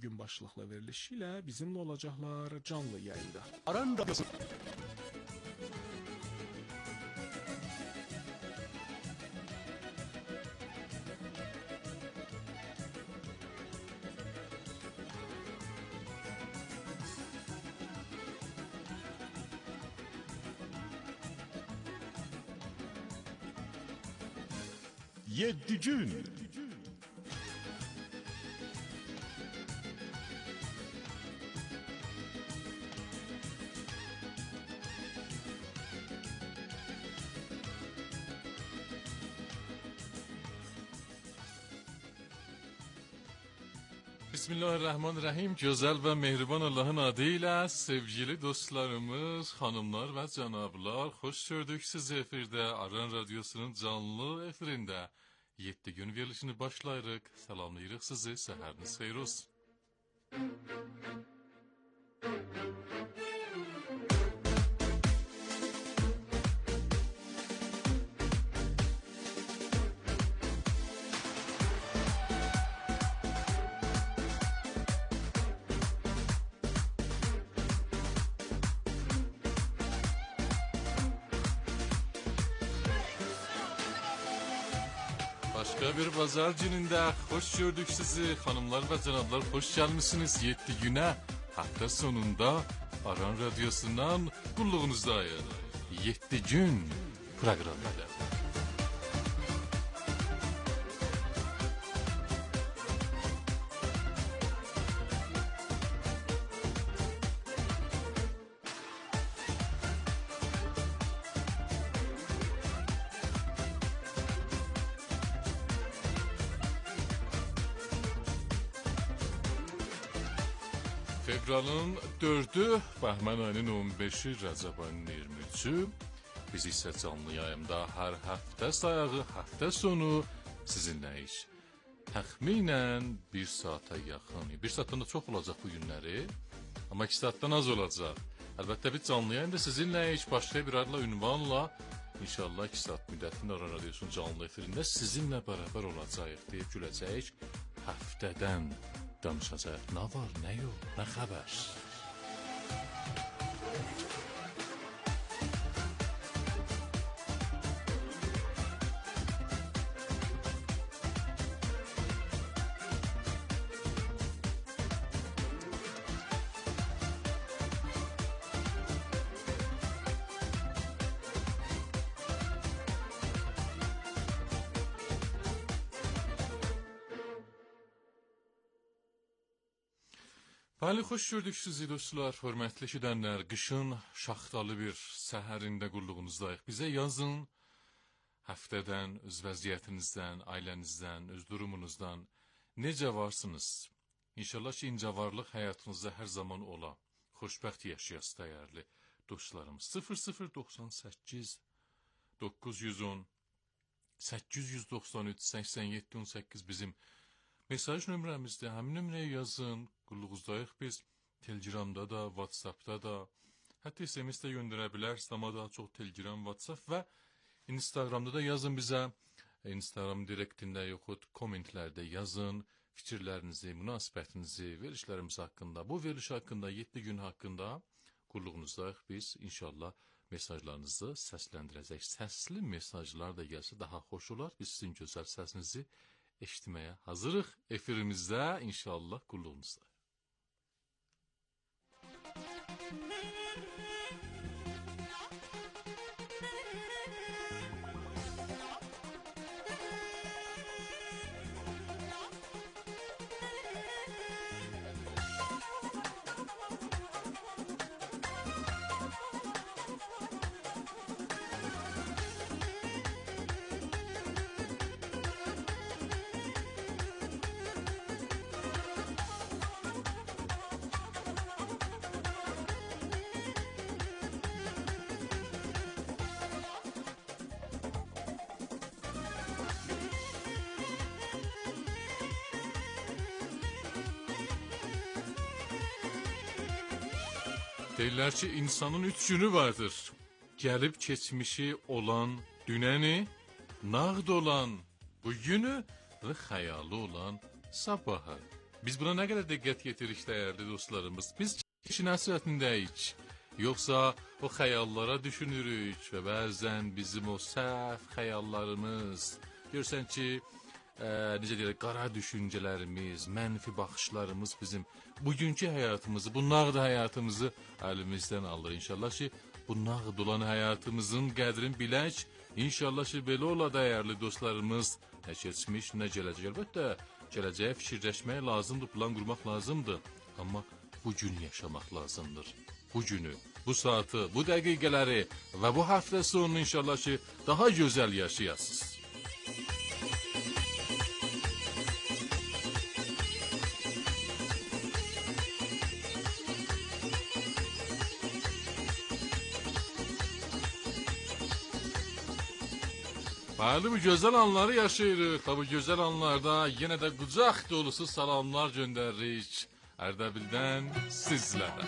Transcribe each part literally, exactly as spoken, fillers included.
gün başlıqlı verilişi ilə bizimlə olacaqlar canlı yayında. Aran Radyosu. Yedi gün. Bismillahirrahmanirrahim. Güzel ve mehriban Allah'ın adıyla sevgili dostlarımız, hanımlar ve canablar, hoş gördük sizi efirde. Aran Radyosu'nun canlı efirinde yedi gün verilişini başlayırıq. Salamlayırıq sizi, səhəriniz xeyir olsun. Başka bir pazar gününde hoş gördük sizi hanımlar ve canablar, hoş gelmişsiniz yedi güne. Hafta sonunda Aran Radyosu'ndan kulluğunuzdayız. yedi gün programıyla. Fevralın dördü, Bəhmən ayının on beşi, Rəcəb ayının iyirmi üçü. Biz isə canlı yayımda hər həftə sayağı, həftə sonu sizinləyiz. Təxminən bir saata yaxın, bir saatdan da çox olacaq bu günləri, amma iki saatdan az olacaq. Əlbəttə biz canlı yayımda sizinləyiz, başqa bir adla, ünvanla, İnşallah iki saat müddətində Aran Radyosu'nun canlı efirində sizinlə bərabər olacağıq, deyib güləcəyik. Həftədən danışacaq. Nə var, nə yox, nə xəbər? Bəli, xoş gördük sizi dostlar, hörmətli eşidənlər. Qışın şaxtalı bir səhərində qulluğunuzdayıq. Bizə yazın, həftədən, öz vəziyyətinizdən, ailənizdən, öz durumunuzdan necə varsınız? İnşallah ki, incəvarlıq həyatınızda hər zaman ola. Xoşbəxt yaşayasınız dəyərli dostlarımız. sıfır sıfır doxsan səkkiz doqquz yüz on səkkiz yüz doxsan üç səksən yeddi on səkkiz bizim mesaj nömrəmizdə. Həmin nömrəyə yazın. Qulluğuzdayıq biz. Telegramda da, WhatsAppda da, hətta S M S də göndərə bilərsiniz, amma daha çox Telegram, WhatsApp və Instagramda da yazın bizə. Instagram direktində yoxud kommentlərdə yazın fikirlərinizi, münasibətinizi, verilişlərimiz haqqında, bu veriliş haqqında, yeddi gün haqqında qulluğunuzdayıq biz. İnşallah mesajlarınızı səsləndirəcək. Səsli mesajlar da gəlsə daha xoş olar. Biz sizin gözəl səsinizi eşitməyə hazırıq. Efirimizdə inşallah qulluğunuzda. Deyirlər ki, insanın üç günü vardır. Gəlib keçmişi olan dünəni, nağd olan bugünü və xəyalı olan sabahı. Biz buna nə qədər diqqət yetiririk dəyərli dostlarımız? Biz kişi nəsihətindəyik. Yoxsa o xəyallara düşünürük və bəzən bizim o səhv xəyallarımız, görsən ki, e, necə deyək, qara düşüncələrimiz, mənfi baxışlarımız bizim bugünkü həyatımızı, bu nağd həyatımızı əlimizdən alır. İnşallah ki, bu nağd olan həyatımızın qədrini bilək. İnşallah ki, belə ola dəyərli dostlarımız, nə keçmiş, nə gələcək. Əlbəttə, gələcəyə fikirləşmək lazımdır, plan qurmaq lazımdır. Amma bu gün yaşamaq lazımdır. Bu günü, bu saatı, bu dəqiqələri və bu həftə sonunu inşallah ki, daha gözəl yaşayasınız. Bəli, bu gözəl anları yaşayırıq. Bu gözəl anlarda yenə də qucaq dolusu salamlar göndəririk Ərdəbildən sizlərə.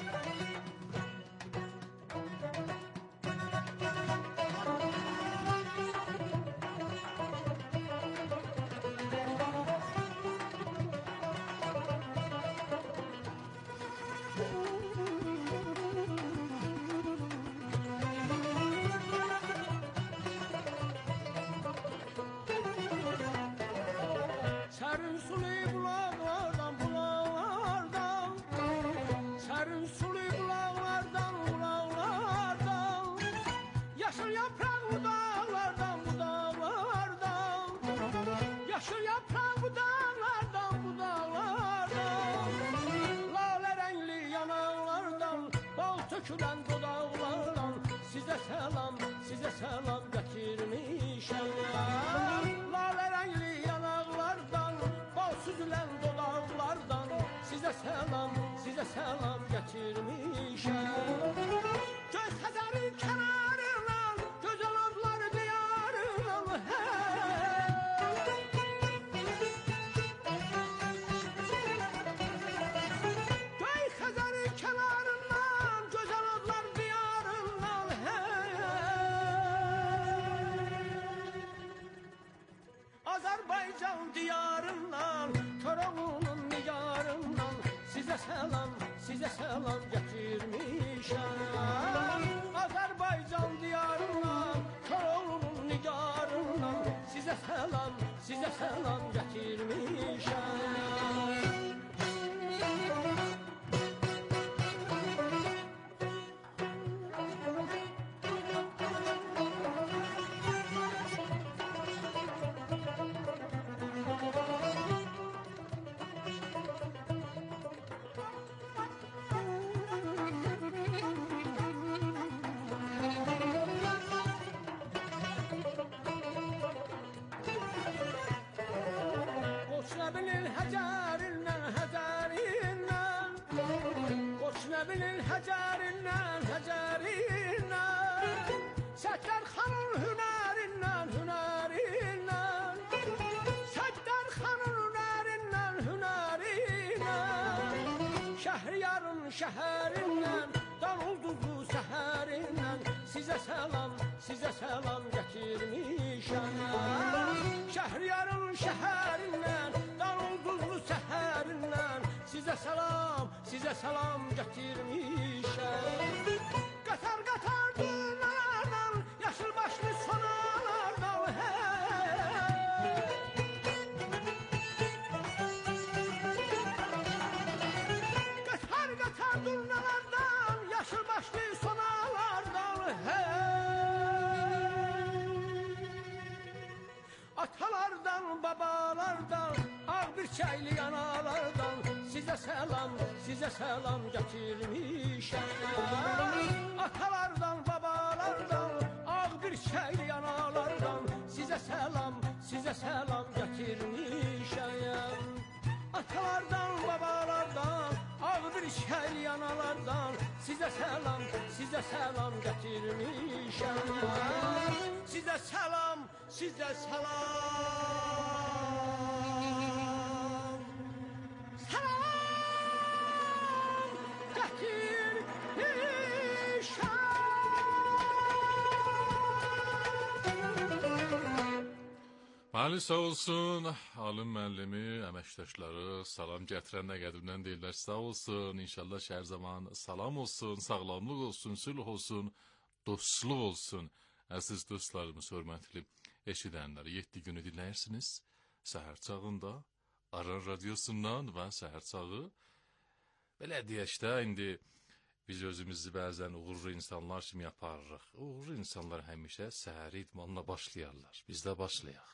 Sərin sulu bulaqlardan, bulaqlardan, sərin sulu bulaqlardan, bulaqlardan, yaşıl yapraq budaqlardan, budaqlardan, yaşıl yapraq budaqlardan, budaqlardan, lalə rəngli yanaqlardan, bal tökülən dodaqlardan, sizə səlam, sizə səlam gətirmişəm. Lalə rəngli yanaqlardan, süzülən dodaqlardan, sizə səlam, sizə səlam gətirmişəm. Göz Xəzərin kənarından, gözəl adlar diyarından, Göy Xəzərin kənarından, gözəl adlar diyarından, Azərbaycan diyarından, Koroğlunun nigarından, sizə səlam, sizə səlam gətirmişəm. Azərbaycan diyarından, Koroğlunun nigarından, sizə səlam, sizə səlam gətirmişəm. Qoçnəbinin həcərindən, həcərindən, Qoçnəbinin həcərindən, həcərindən, Səttarxanın hünərindən, hünərindən, Səttarxanın hünərindən, hünərindən, Şəhriyarın şəhərindən, Danulduzlu səhərindən, sizə səlam, sizə səlam gətirmişəm. Şəhriyarın şəhərindən, Danulduzlu səhərindən, sizə səlam, sizə salam gətirmişəm. Qatar qatar dünalardan, yaşıl başlı sonalardan, Qatar qatar dünalardan, yaşıl başlı sonalardan, Atalardan, babalardan, ağ bir çaylı yanalardan, sizə səlam, sizə səlam gətirmişəm. Atalardan, babalardan, ağ bir çaylı yanalardan, sizə səlam, sizə səlam gətirmişəm. Atalardan, babalardan, ağ bir çaylı yanalardan, sizə səlam, sizə səlam gətirmişəm. Sizə səlam, sizə salam, salam gətirmişəm. Ali sağ olsun, Alın müəllimi, əməkdaşları salam gətirən nə qədimdən deyirlər, sağ olsun. İnşallah şəhər zaman salam olsun, sağlamlıq olsun, sülh olsun, dostluq olsun. Əziz dostlarımız, hörmətli eşidənlər, yeddi günü dinləyirsiniz. Səhər çağında, Aran radiosundan və səhər çağı. Belə deyək də, indi biz özümüzü bəzən uğurlu insanlar kimi yaparırıq. Uğurlu insanlar həmişə səhər idmanla başlayarlar. Biz də başlayaq.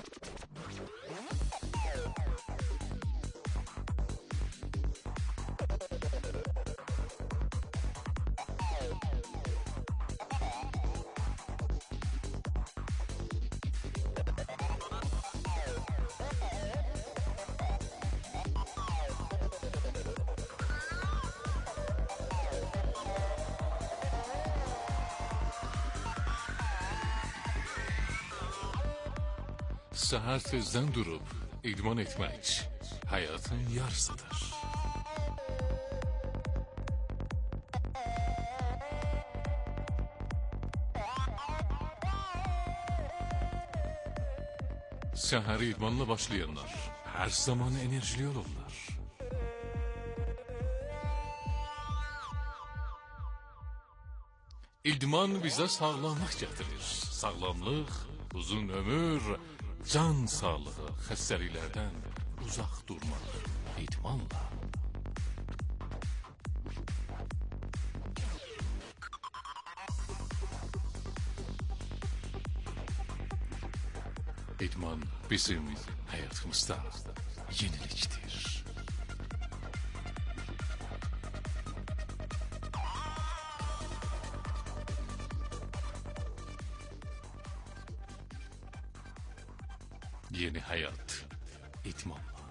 Səhər tezdən durub idman etmək həyatın yarısıdır. Səhəri idmanla başlayanlar hər zaman enerjili olurlar. İdman bizə sağlamlıq gətirir. Sağlamlıq, uzun ömür, can sağlığı, xəstəliklərdən uzaq durmaq idmanla. İdman bizim həyatımızda yenilikdir. Yeni hayat, idmanla.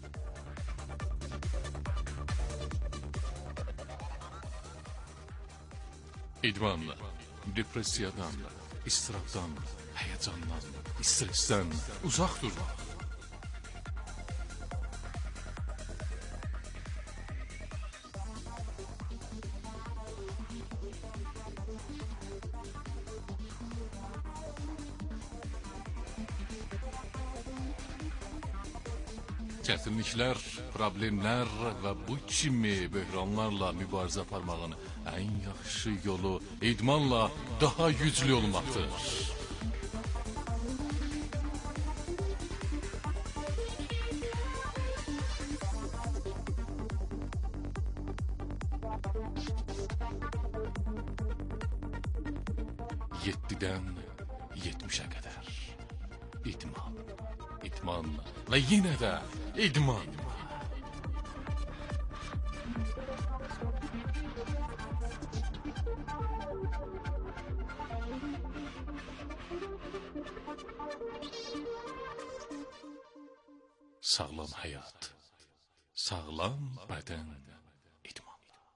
İdmanla, depresiyadan, istirabdan, heyecandan, stresten uzak durmak. Çətinliklər, problemlər və bu kimi böhranlarla mübarizə aparmağın ən yaxşı yolu idmanla daha güclü olmaqdır. yeddidən yetmişə qədər idman, idman və yenə də idman. Sağlam həyat, sağlam bədən, idman.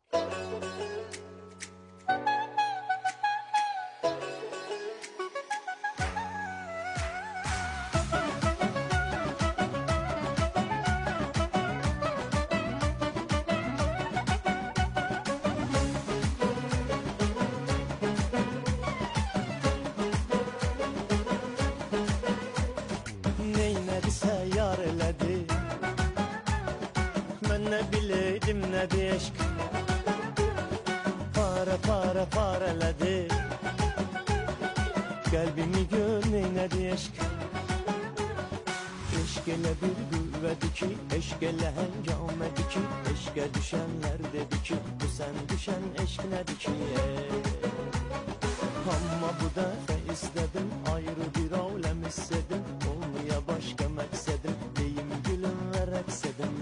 Eşk para para paraladı, kalbimi gör neynedi eşk. Eşk elə bir qüvvədir ki, eşk elə həngamədir ki, eşkə düşənlər dedi ki, bu sən düşən eşk nədir ki? Amma bu dəfə istədim, ayrı bir aləm istədim, olmaya başqa məqsədim, deyim gülüm və rəqs edim.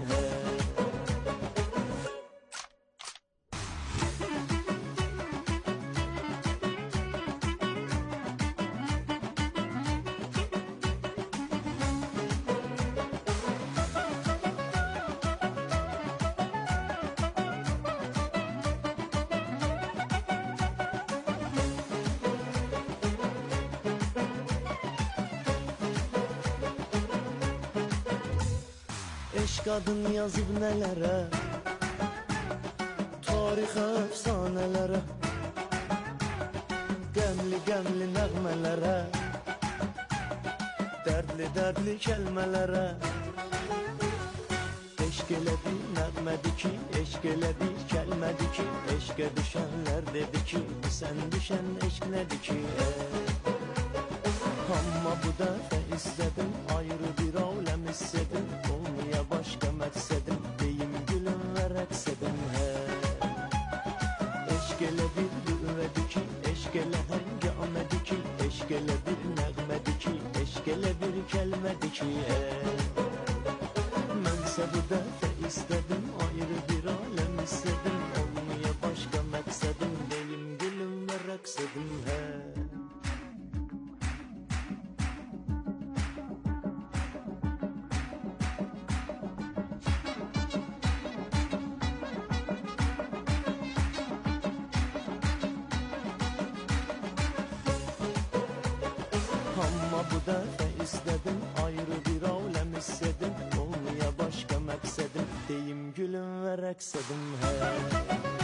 Eşk adın yazıb nələrə, tarix əfsanələrə, qəmli qəmli nəğmələrə. Dərdli dərdli kəlmələrə Eşq elə bir nəğmədir ki, eşq elə bir kəlmədir ki, eşqə düşənlər dedi ki, sən düşən eşq nədir ki, ey. Amma bu dəfə istədim, ayrı bir aləm istədim, olmaya başqa məqsədim, deyim gülüm və rəqs edim, hey. Eşq elə bir qüvvədir ki, eşq elə həngamədir ki, eşq elə bir nəğmədir ki, eşq elə bir kəlmədir ki, ey. Mənsə bu dəfə istədim, ayrı bir aləm istədim, olmaya başqa məqsədim, deyim gülüm və rəqs edim, hey. Amma bu dəfə istədim, ayrı bir aləm istədim, olmaya başqa məqsədim, deyim gülüm və rəqs edim, hey.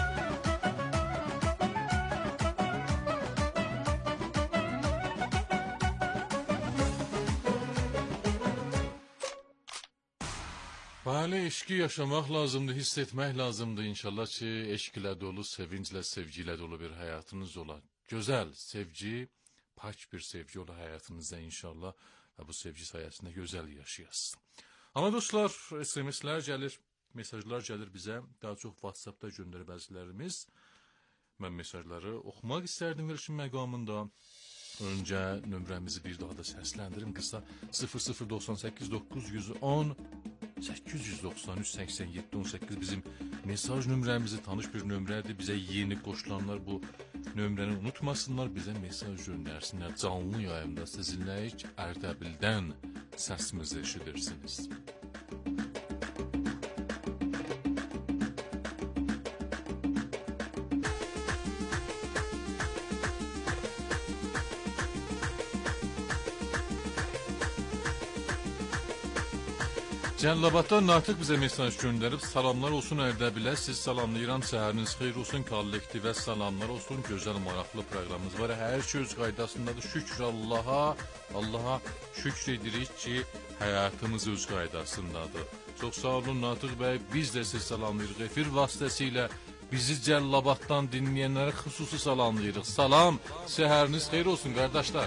Bəli, eşqi yaşamaq lazımdır, hiss etmək lazımdır. İnşallah ki, eşq ilə dolu, sevinclə, sevgi ilə dolu bir həyatınız olar. Gözəl sevgi, pak bir sevgi ola həyatınızda inşallah və bu sevgi sayəsində gözəl yaşayasınız. Amma dostlar, S M S-lər gəlir, mesajlar gəlir bizə, daha çox WhatsApp-da göndərir bəzilərimiz. Mən mesajları oxumaq istərdim verilişin məqamında. Öncə nömrəmizi bir daha da səsləndirim qısa sıfır sıfır doxsan səkkiz doqquz yüz on səkkiz yüz doxsan üç səksən yeddi on səkkiz bizim mesaj nömrəmizi, tanış bir nömrədir. Bizə yeni qoşulanlar bu nömrəni unutmasınlar, bizə mesaj göndərsinlər. Canlı yayımda sizinləyik, Ərdəbildən səsimizi eşidirsiniz. Cəllabaddan Natiq bizə mesaj göndərib, salamlar olsun Ərdəbilə, siz salamlayıram, səhəriniz xeyir olsun, kollektivə salamlar olsun, gözəl maraqlı proqramımız var, hər şey öz qaydasındadır, şükür Allaha, Allaha şükür edirik ki, həyatımız öz qaydasındadır. Çox sağ olun Natiq bəy, biz də siz salamlayırıq, efir vasitəsilə bizi Cəllabaddan dinləyənlərə xüsusi salamlayırıq, salam, səhəriniz xeyir olsun qardaşlar.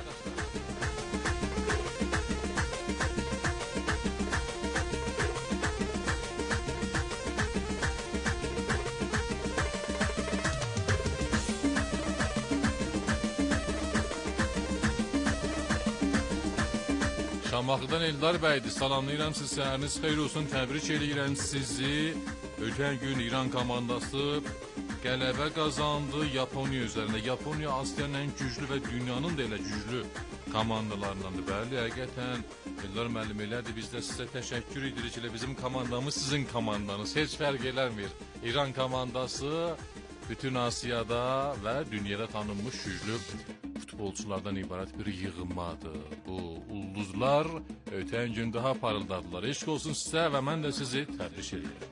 Şamaxıdan Eldar bəydir, salamlayıram siz, səhəriniz xeyir olsun, təbrik edirəm sizi. Ötən gün İran komandası qələbə qazandı Yaponiya üzərində. Yaponiya Asiyanın ən güclü və dünyanın da elə güclü komandalarındandır. Bəli, həqiqətən Eldar müəllim elədir, biz də sizə təşəkkür edirik. Elə bizim komandamız sizin komandanız, heç fərq eləmir. İran komandası bütün Asiyada və dünyada tanınmış güclü futbolçulardan ibarət bir yığınmadır. Bu ulduzlar ötən gün daha parıldadılar. Eşq olsun sizə və mən də sizi təbrik edirəm.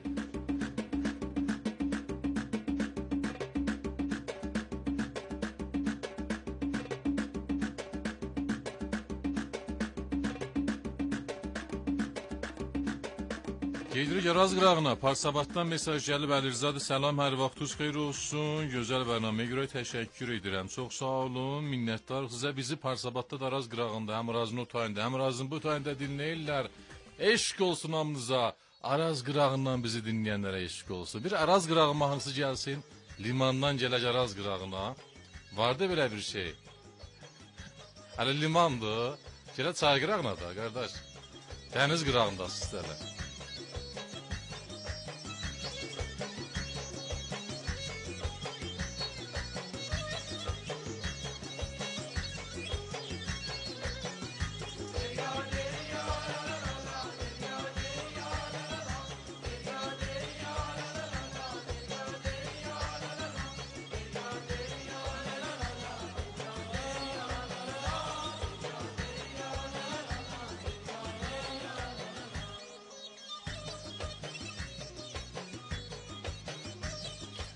Gedirik Araz qırağına, Parsabatdan mesaj gəlib, Əlirzadə, salam, hər vaxtınız xeyir olsun, gözəl bərnaməyə görə təşəkkür edirəm, çox sağ olun, minnətlar sizə, bizi Parsabatda da Araz qırağında, həm Arazın o tayında, həm Arazın bu tayında dinləyirlər, eşq olsun hamınıza, Araz qırağından bizi dinləyənlərə eşq olsun, bir Araz qırağı mahnısı gəlsin, limandan gələk Araz qırağına, vardı belə bir şey, hələ limandır, gələ çay qırağına da, qardaş, dəniz qırağında sizlərlə.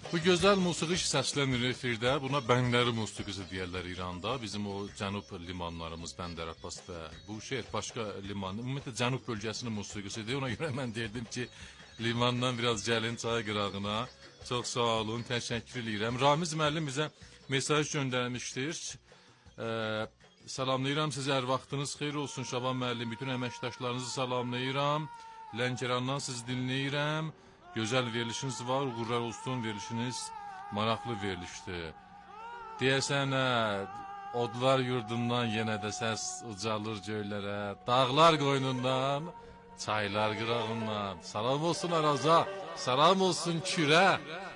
Bu gözəl musiqi səslənir efirdə. Buna bəndəri musiqisi deyirlər İranda. Bizim o cənub limanlarımız Bəndər Abbas və bu şeir başqa liman, ümumiyyətlə cənub bölgəsinin musiqisidir. Ona görə mən deyirdim ki, limandan biraz gəlin çay qırağına. Çox sağ olun, təşəkkür edirəm. Ramiz müəllim bizə mesaj göndərmişdir. Ee, salamlayıram sizi, hər vaxtınız xeyir olsun Şaban müəllim. Bütün əməkdaşlarınızı salamlayıram. Lənkərandan sizi dinləyirəm. Gözəl verilişiniz var, uğurlar olsun, verilişiniz maraqlı verilişdir. Deyəsən, odlar yurdundan yenə də səs ucalır göylərə, dağlar qoynundan, çaylar qırağından. Salam olsun Araza, salam olsun Kürə.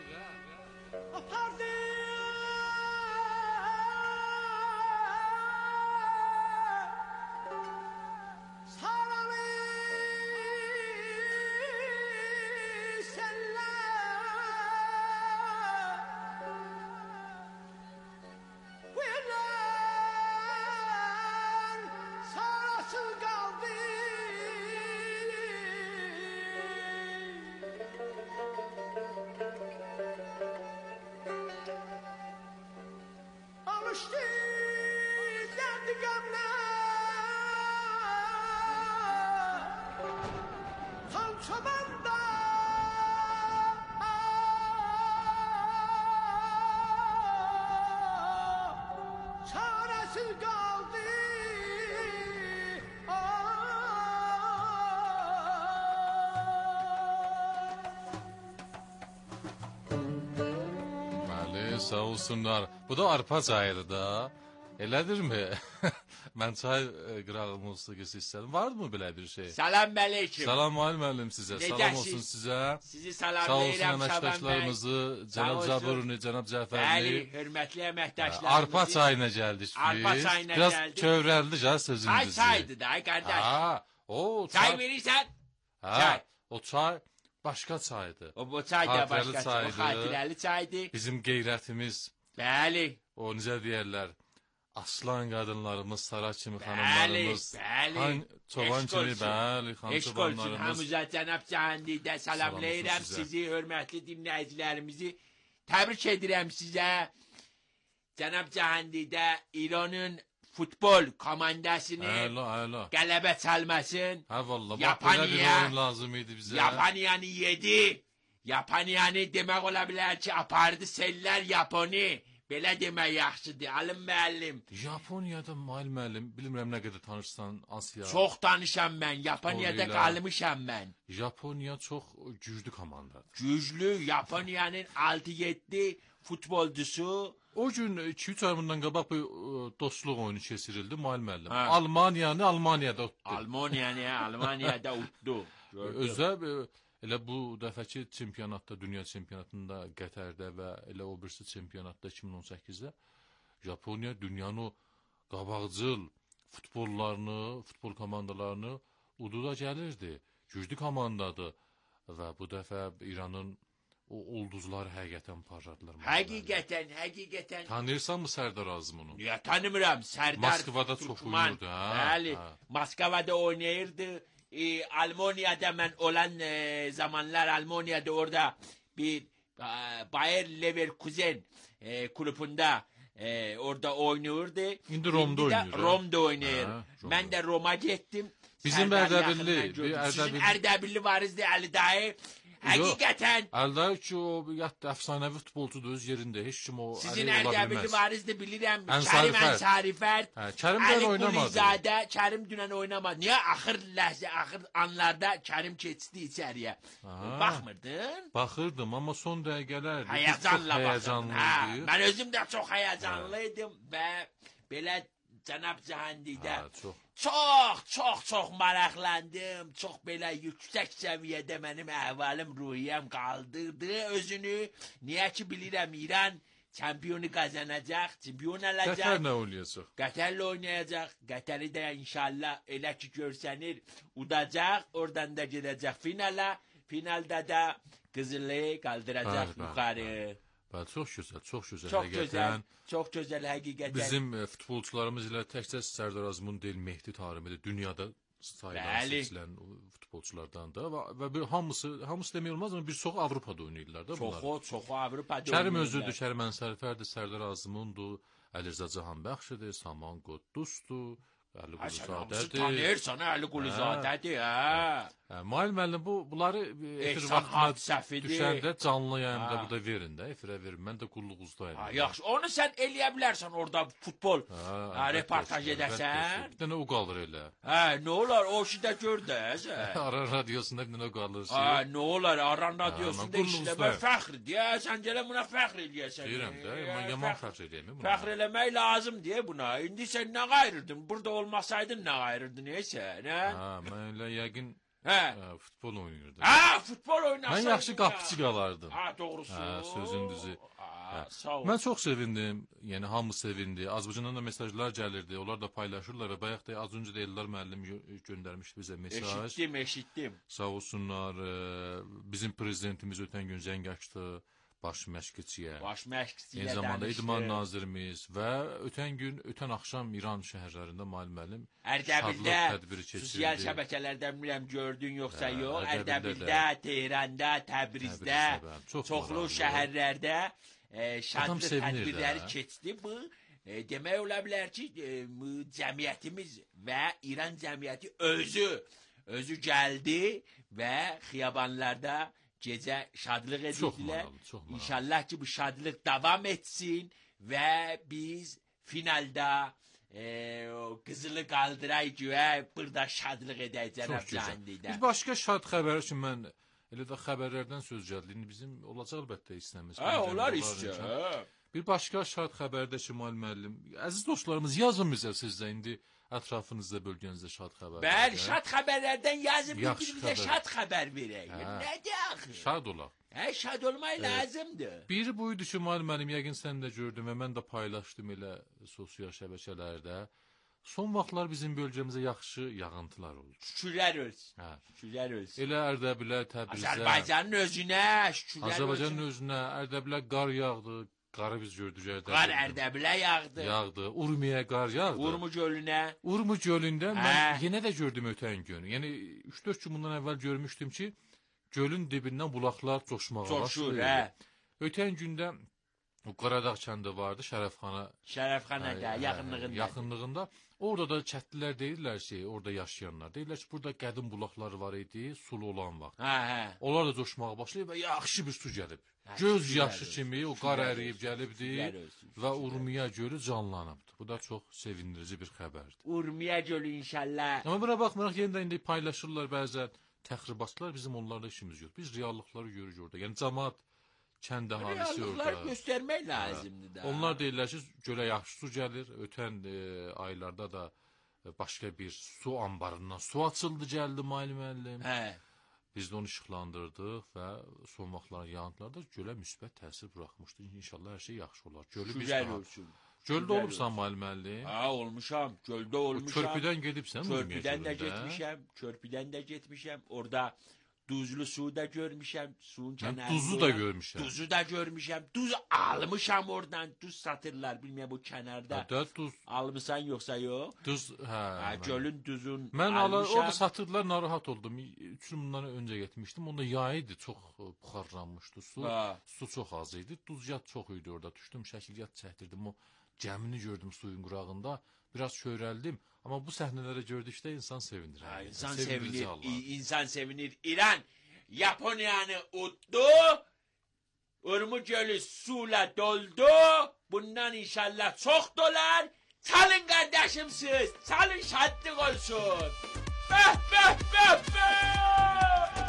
Sağ olsunlar. Bu da arpa çayıdır da. Elədirmi? Mən çay qırağı musiqisi istədim. Vardı mı belə bir şey? Salam aleyküm. Salam müəllim sizə. Necəsiz? Salam olsun sizə. Sizi Sağ salamlayıram olsun Şaban bəy. əməkdaşlarımızı, cənab Caburuni, cənab Cəfərli. Bəli, hörmətli əməkdaşlarımızı. Arpa çayına gəldik biz. Arpa çayına Biraz gəldik. kövrəldi ca Çay sözünüzü. çaydı da qardaş. Ha, o Çay çay. verirsən? Ha, çay. o çay başqa çaydı. O bu çay da Xatirəli başqa çay. çaydı. O xatirəli çaydı. Bizim qeyrətimiz, Bəli. o necə deyərlər, aslan qadınlarımız, sara kimi Bəli, xanımlarımız, bəli. han çoban Eşq kimi, olsun. bəli, xan Eşq olsun çobanlarımız. hamıza cənab Cahandidə salamlayıram Salam olsun sizə. sizi, hörmətli dinləyicilərimizi. Təbrik edirəm sizə. Cənab Cahandidə İranın futbol komandasını Əla, əla. qələbə çalmasın. Hə valla, bax Yapaniya- belə bir oyun lazım idi bizə. Yaponiyanı yedi. Yaponiyanı demək ola bilər ki, apardı sellər Yaponi. Belə demək yaxşıdır, alın müəllim. Yaponiyada müəllim müəllim, bilmirəm nə qədər tanışsan Asiya. Çox danışam mən, Yaponiyada Futbol ilə. qalmışam mən. Japoniya çox güclü komandadır. Güclü Yaponiyanın altı yeddi futbolcusu. O gün iki üç ay bundan qabaq bir ə, dostluq oyunu keçirildi müəllim müəllim. Ha. Almaniyanı Almaniyada utdu. Almaniyanı Almaniyada utdu. Gördüm. Özə ə, elə bu dəfəki çempionatda, dünya çempionatında Qətərdə və elə o birisi çempionatda iki min on səkkizdə Japoniya dünyanın o qabaqcıl futbollarını, futbol komandalarını ududa gəlirdi. Güclü komandadır və bu dəfə İranın o ulduzları həqiqətən parladılar. Həqiqətən, həqiqətən. Tanıyırsanmı Sərdar Azmunu? Ya tanımıram, Sərdar Moskvada çox Türkman. oynayırdı, ha, Bəli, ha. Moskvada oynayırdı. E, Almanya'da mən olan e, zamanlar Almanya'da orada bir e, Bayer Leverkusen e, kulübünde e, orada oynuyordu. İndi Rom'da İndi də oynuyor, ha? Rom'da oynayır. Ha, Rom'da. Mən də Roma getdim. Bizim Sərdar Ərdəbilli, yaxından gördüm. bir Sizin Ərdəbilli- Ərdəbilli varizdi Ali dayı. Həqiqətən Əldar ki o yat əfsanəvi futbolçudur öz yerində. Heç kim o sizin əli ola Ərdəbilli bilməz. varizdi bilirəm. Ənsari Kərim Fərd. Ənsari Fərd. Hə, Kərim dünən Ali oynamadı. Qulizadə, Kərim dünən oynamadı. Niyə axır ləhzə, axır anlarda Kərim keçdi içəriyə? Aha. Baxmırdın? Baxırdım amma son dəqiqələr Həyəcanla baxırdın. həyəcanlı Hə, idi. mən özüm də çox həyəcanlıydım və belə cənab Cahandidə Hə, çox. çox, çox, çox maraqlandım. Çox belə yüksək səviyyədə mənim əhvalım, ruhiyyəm qaldırdı özünü. Niyə ki bilirəm İran çempionu qazanacaq, çempion olacaq. Qətər nə oynayacaq? Qətərlə oynayacaq. Qətəri də inşallah elə ki görsənir udacaq. Oradan da gedəcək finala. Finalda da Qızılı qaldıracaq Bəli, bəli, yuxarı. Bəli, çox gözəl, çox gözəl Çox həqiqətən. gözəl, çox gözəl həqiqətən. Bizim e, futbolçularımız ilə təkcə Sərdar Azmun deyil, Mehdi Tarimidir. Dünyada sayılan Bəli. seçilən futbolçulardan da və, və bir hamısı hamısı demək olmaz amma bir çoxu Avropada oynayırlar da bunlar. Çoxu, çoxu Avropada Kərim oynayırlar. Özüdür, Kərim Ənsərfərdir, Sərdar Azmundur, Əlirza Cahanbəxşidir, Saman Qoddusdur, Əli Ha, sən hamısı Quluzadədir. tanıyırsan, Əli Quluzadədir, hə. Hə, Mail müəllim bu bunları efir Ehsan vaxtına Hadisafidir. düşəndə canlı yayımda Ha. burada verin də, efirə verin. Mən də qulluğuzdayım. Ha, yaxşı, onu sən eləyə bilərsən orada futbol Ha, ha, əlbəttə, reportaj əlbəttə. edəsən. Bir dənə o qalır elə. Hə, nə olar, o işi də gör də, sən. Aran radiosunda bir dənə o qalır. Ha, nə olar, Aran radiosunda mən işləmə qulluğuzdayım. fəxr deyə, sən gələ buna fəxr eləyəsən. Deyirəm də, Hə, mən yaman fəxr- fəxr edəyim buna. Fəxr eləmək lazım deyə buna. İndi sən nə qayırırdın? Burada olmasaydın nə qayırırdın, neysə, nə? Ha, mən elə yəqin Hə. ə, futbol oynayırdım. Ha, futbol oynasaydın. Mən yaxşı qapıcı qalardım. Ha, doğrusu. Ha, sözün düzü. Ha, sağ ol. Mən çox sevindim. Yəni hamı sevindi. Azərbaycandan da mesajlar gəlirdi. Onlar da paylaşırlar və bayaq da az öncə də Eldar müəllim gö göndərmişdi bizə mesaj. Eşitdim, eşitdim. Sağ olsunlar. Ə, bizim prezidentimiz ötən gün zəng açdı baş məşqçiyə. Baş məşqçiyə Eyni zamanda danışdı. idman nazirimiz və ötən gün, ötən axşam İran şəhərlərində müəllim müəllim Ərdəbildə şadlıq tədbiri sosial keçirdi. şəbəkələrdən bilmirəm gördün yoxsa Hə, yox. Ərdəbildə Ərdəbildə, Tehranda, Təbrizdə, Təbrizdə, bəli, çox çoxlu maraqlı. şəhərlərdə e, şadlıq sevinir də. tədbirləri keçdi. Bu e, demək ola bilər ki, e, bu cəmiyyətimiz və İran cəmiyyəti özü özü gəldi və xiyabanlarda gecə şadlıq Çox edirdilər. maraqlı, çox maraqlı. İnşallah ki bu şadlıq davam etsin və biz finalda e, o qızılı qaldırayıq və burada şadlıq edək cənab Çox gözəl. Candidə. Bir başqa şad xəbər ki, mən elə də xəbərlərdən söz gəldi. İndi bizim olacaq əlbəttə istəmiz. Hə, onlar istə. Bir başqa şad xəbərdə Şimal müəllim. Əziz dostlarımız, yazın bizə sizdə indi ətrafınızda, bölgənizdə şad xəbər. Bəli, şad xəbərlərdən yazın Yaxşı bir-birimizə xəbər. şad xəbər verək. Hə. Nədir axı? Şad olaq. Hə, şad olmaq lazımdır. Biri buydu Şimal müəllim, yəqin sən də gördün və mən də paylaşdım elə sosial şəbəkələrdə. Son vaxtlar bizim bölgəmizə yaxşı yağıntılar oldu. Şükürlər olsun. Hə. Şükürlər olsun. Elə Ərdəbilə, Təbrizə, Azərbaycanın özünə şükürlər Azərbaycanın olsun. özünə, Ərdəbilə qar yağdı. Qarı biz gördük Ərdəbilə. Qar Ərdəbilə yağdı. Yağdı. Urmiyə qar yağdı. Urmu gölünə. Urmu gölündə mən Hə. yenə də gördüm ötən gün. Yəni üç dörd gün bundan əvvəl görmüşdüm ki, gölün dibindən bulaqlar coşmağa Coşur, başlayır. hə. Ötən gündə o Qaradağ kəndi vardı, Şərəfxana Şərəfxanada, hə, yaxınlığında. yaxınlığında. Orada da kəndlilər deyirlər ki, orada yaşayanlar deyirlər ki, burada qədim bulaqlar var idi, sulu olan vaxt. Hə, hə. Onlar da coşmağa başlayıb və yaxşı bir su gəlib. Hə, Göz şükürlər yaşı olsun, kimi o qar şükürlər əriyib olsun, gəlibdi şükürlər olsun, və şükürlər. Urmiya gölü canlanıbdı. Bu da çox sevindirici bir xəbərdir. Urmiya gölü inşallah. Amma buna baxmayaraq yenə də indi paylaşırlar bəzən təxribatçılar, bizim onlarla işimiz yox. Biz reallıqları görürük orada. Yəni cəmaət kənd əhalisi Reallıqlar orada. göstərmək lazımdır da. Onlar deyirlər ki, gölə yaxşı su gəlir. Ötən e, aylarda da e, başqa bir su anbarından su açıldı, gəldi müəllim müəllim. Hə. Biz də onu işıqlandırdıq və son vaxtlar yağıntılarda gölə müsbət təsir buraxmışdı. İnşallah hər şey yaxşı olar. Gölü biz Şükürlər daha... olsun. Göldə Şükürlər olubsan müəllim müəllim. Ha, olmuşam. Göldə O olmuşam. körpüdən gedibsən Urmiya Körpüdən də gölündə. getmişəm. Körpüdən də getmişəm. Orada duzlu suyu da görmüşəm. Suyun Mən kənarında. duzu da olan- görmüşəm. Duzu da görmüşəm. Duz almışam oradan. Duz satırlar. Bilməm bu kənarda. Hətta duz, Almısan yoxsa yox? duz, hə. Ha, mən- gölün duzun Mən ala, almışam. orada satırdılar, narahat oldum. üç il bundan öncə getmişdim. Onda yay idi, çox e, buxarlanmışdı su. Ha. Su çox az idi. Duzcad çox idi orada. Düşdüm, şəkiliyyat çəkdirdim. O gəmini gördüm suyun qırağında. Biraz köyrəldim. Amma bu səhnələri gördükdə insan sevinir. Ha, həqiqətən. insan Sevindirici sevinir. hallar. İ- insan sevinir. İran Japonya'nı uttu. Urmu gölü suyla doldu. Bundan inşallah çok dolar. Çalın kardeşim siz. Çalın şadlık olsun. Böh böh böh böh.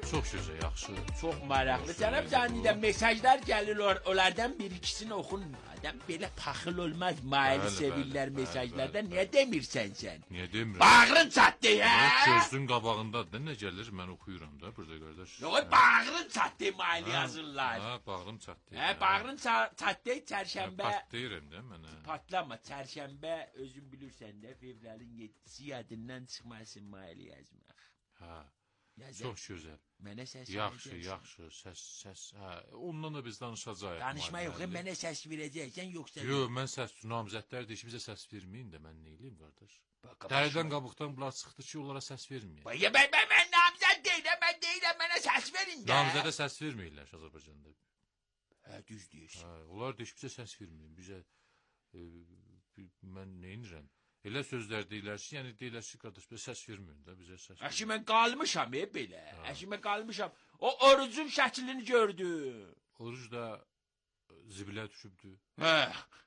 Çox gözəl, yaxşı. Çox maraqlı. Cənab Cənidə mesajlar gəlir, or- onlardan bir ikisini oxun. Adam belə paxıl olmaz. Maili Bəli, sevirlər bəli, mesajlarda. bəli, Niyə demirsən sən? Niyə demirəm? Bağrın çatdı ya. Mən gözün qabağındadır. Nə gəlir, mən oxuyuram da burada qardaş. Yox, bağrın çatdı maili Ha, yazırlar. Ha, bağrım çatdı. Hə, bağrın ça- çatdı çərşənbə. Patlayıram da mənə. Patlama, çərşənbə özün bilirsən də fevralın yeddisi yadından çıxmasın maili yazmaq. Hə. Yazar. Çox gözəl. Mənə səs Yaxşı, verəcəksən. yaxşı. Səs, səs. Hə, ondan da biz danışacağıq. Danışma yox, müəllim. mənə səs verəcəksən yoxsa Yox, mən səs namizədlər deyir ki, bizə səs verməyin də mən nə eləyim qardaş? Bax, Dərdən qabıqdan bunlar çıxdı ki, onlara səs verməyin. Bax, ya mən, mən, mən namizəd deyiləm, mən deyiləm, mənə səs verin də. Namizədə səs verməyirlər Azərbaycanda. Hə, düz deyirsən. Hə, onlar deyir ki, bizə səs verməyin. Bizə e, bi- mən nə edirəm? Elə sözlər deyirlər ki, yəni deyirlər ki, qardaş, bizə səs verməyin də, bizə səs. Əşi mən qalmışam e belə. Əşi mən qalmışam. O orucun şəklini gördü. Oruc da zibilə düşübdü. Hə,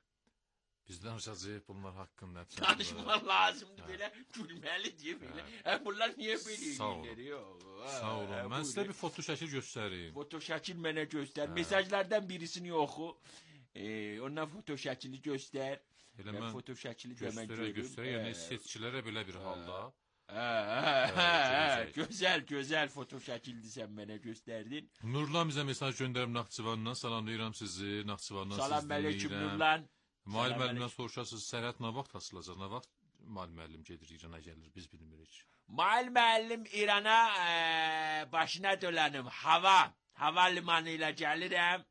Biz danışacağıq bunlar haqqında. danışmaq lazımdır belə, gülməli deyə belə. Hə, bunlar niyə belə Sağ olun. edirlər? Yox. Sağ olun. Mən sizə bir foto şəkil göstəreyim. foto şəkil mənə göstər. Mesajlardan birisini oxu. E, ondan foto şəkili göstər. Elə Mən mən foto şəkili də mən göstərə görüm. göstərə, yəni seçkilərə belə bir halda. Hə, hə, hə, hə, gözəl. gözəl, gözəl foto şəkildir sən mənə göstərdin. Nurlan bizə mesaj göndərib Naxçıvandan. Salamlayıram sizi. Naxçıvandan Salam sizi əleykum dinləyirəm. Nurlan. Müəllim Salam müəllimdən əleykum. soruşasınız, sərhəd nə vaxt açılacaq? Nə vaxt müəllim müəllim gedir İrana gəlir, biz bilmirik. Mail müəllim İrana e, başına dönənim. Hava, hava limanı ilə gəlirəm.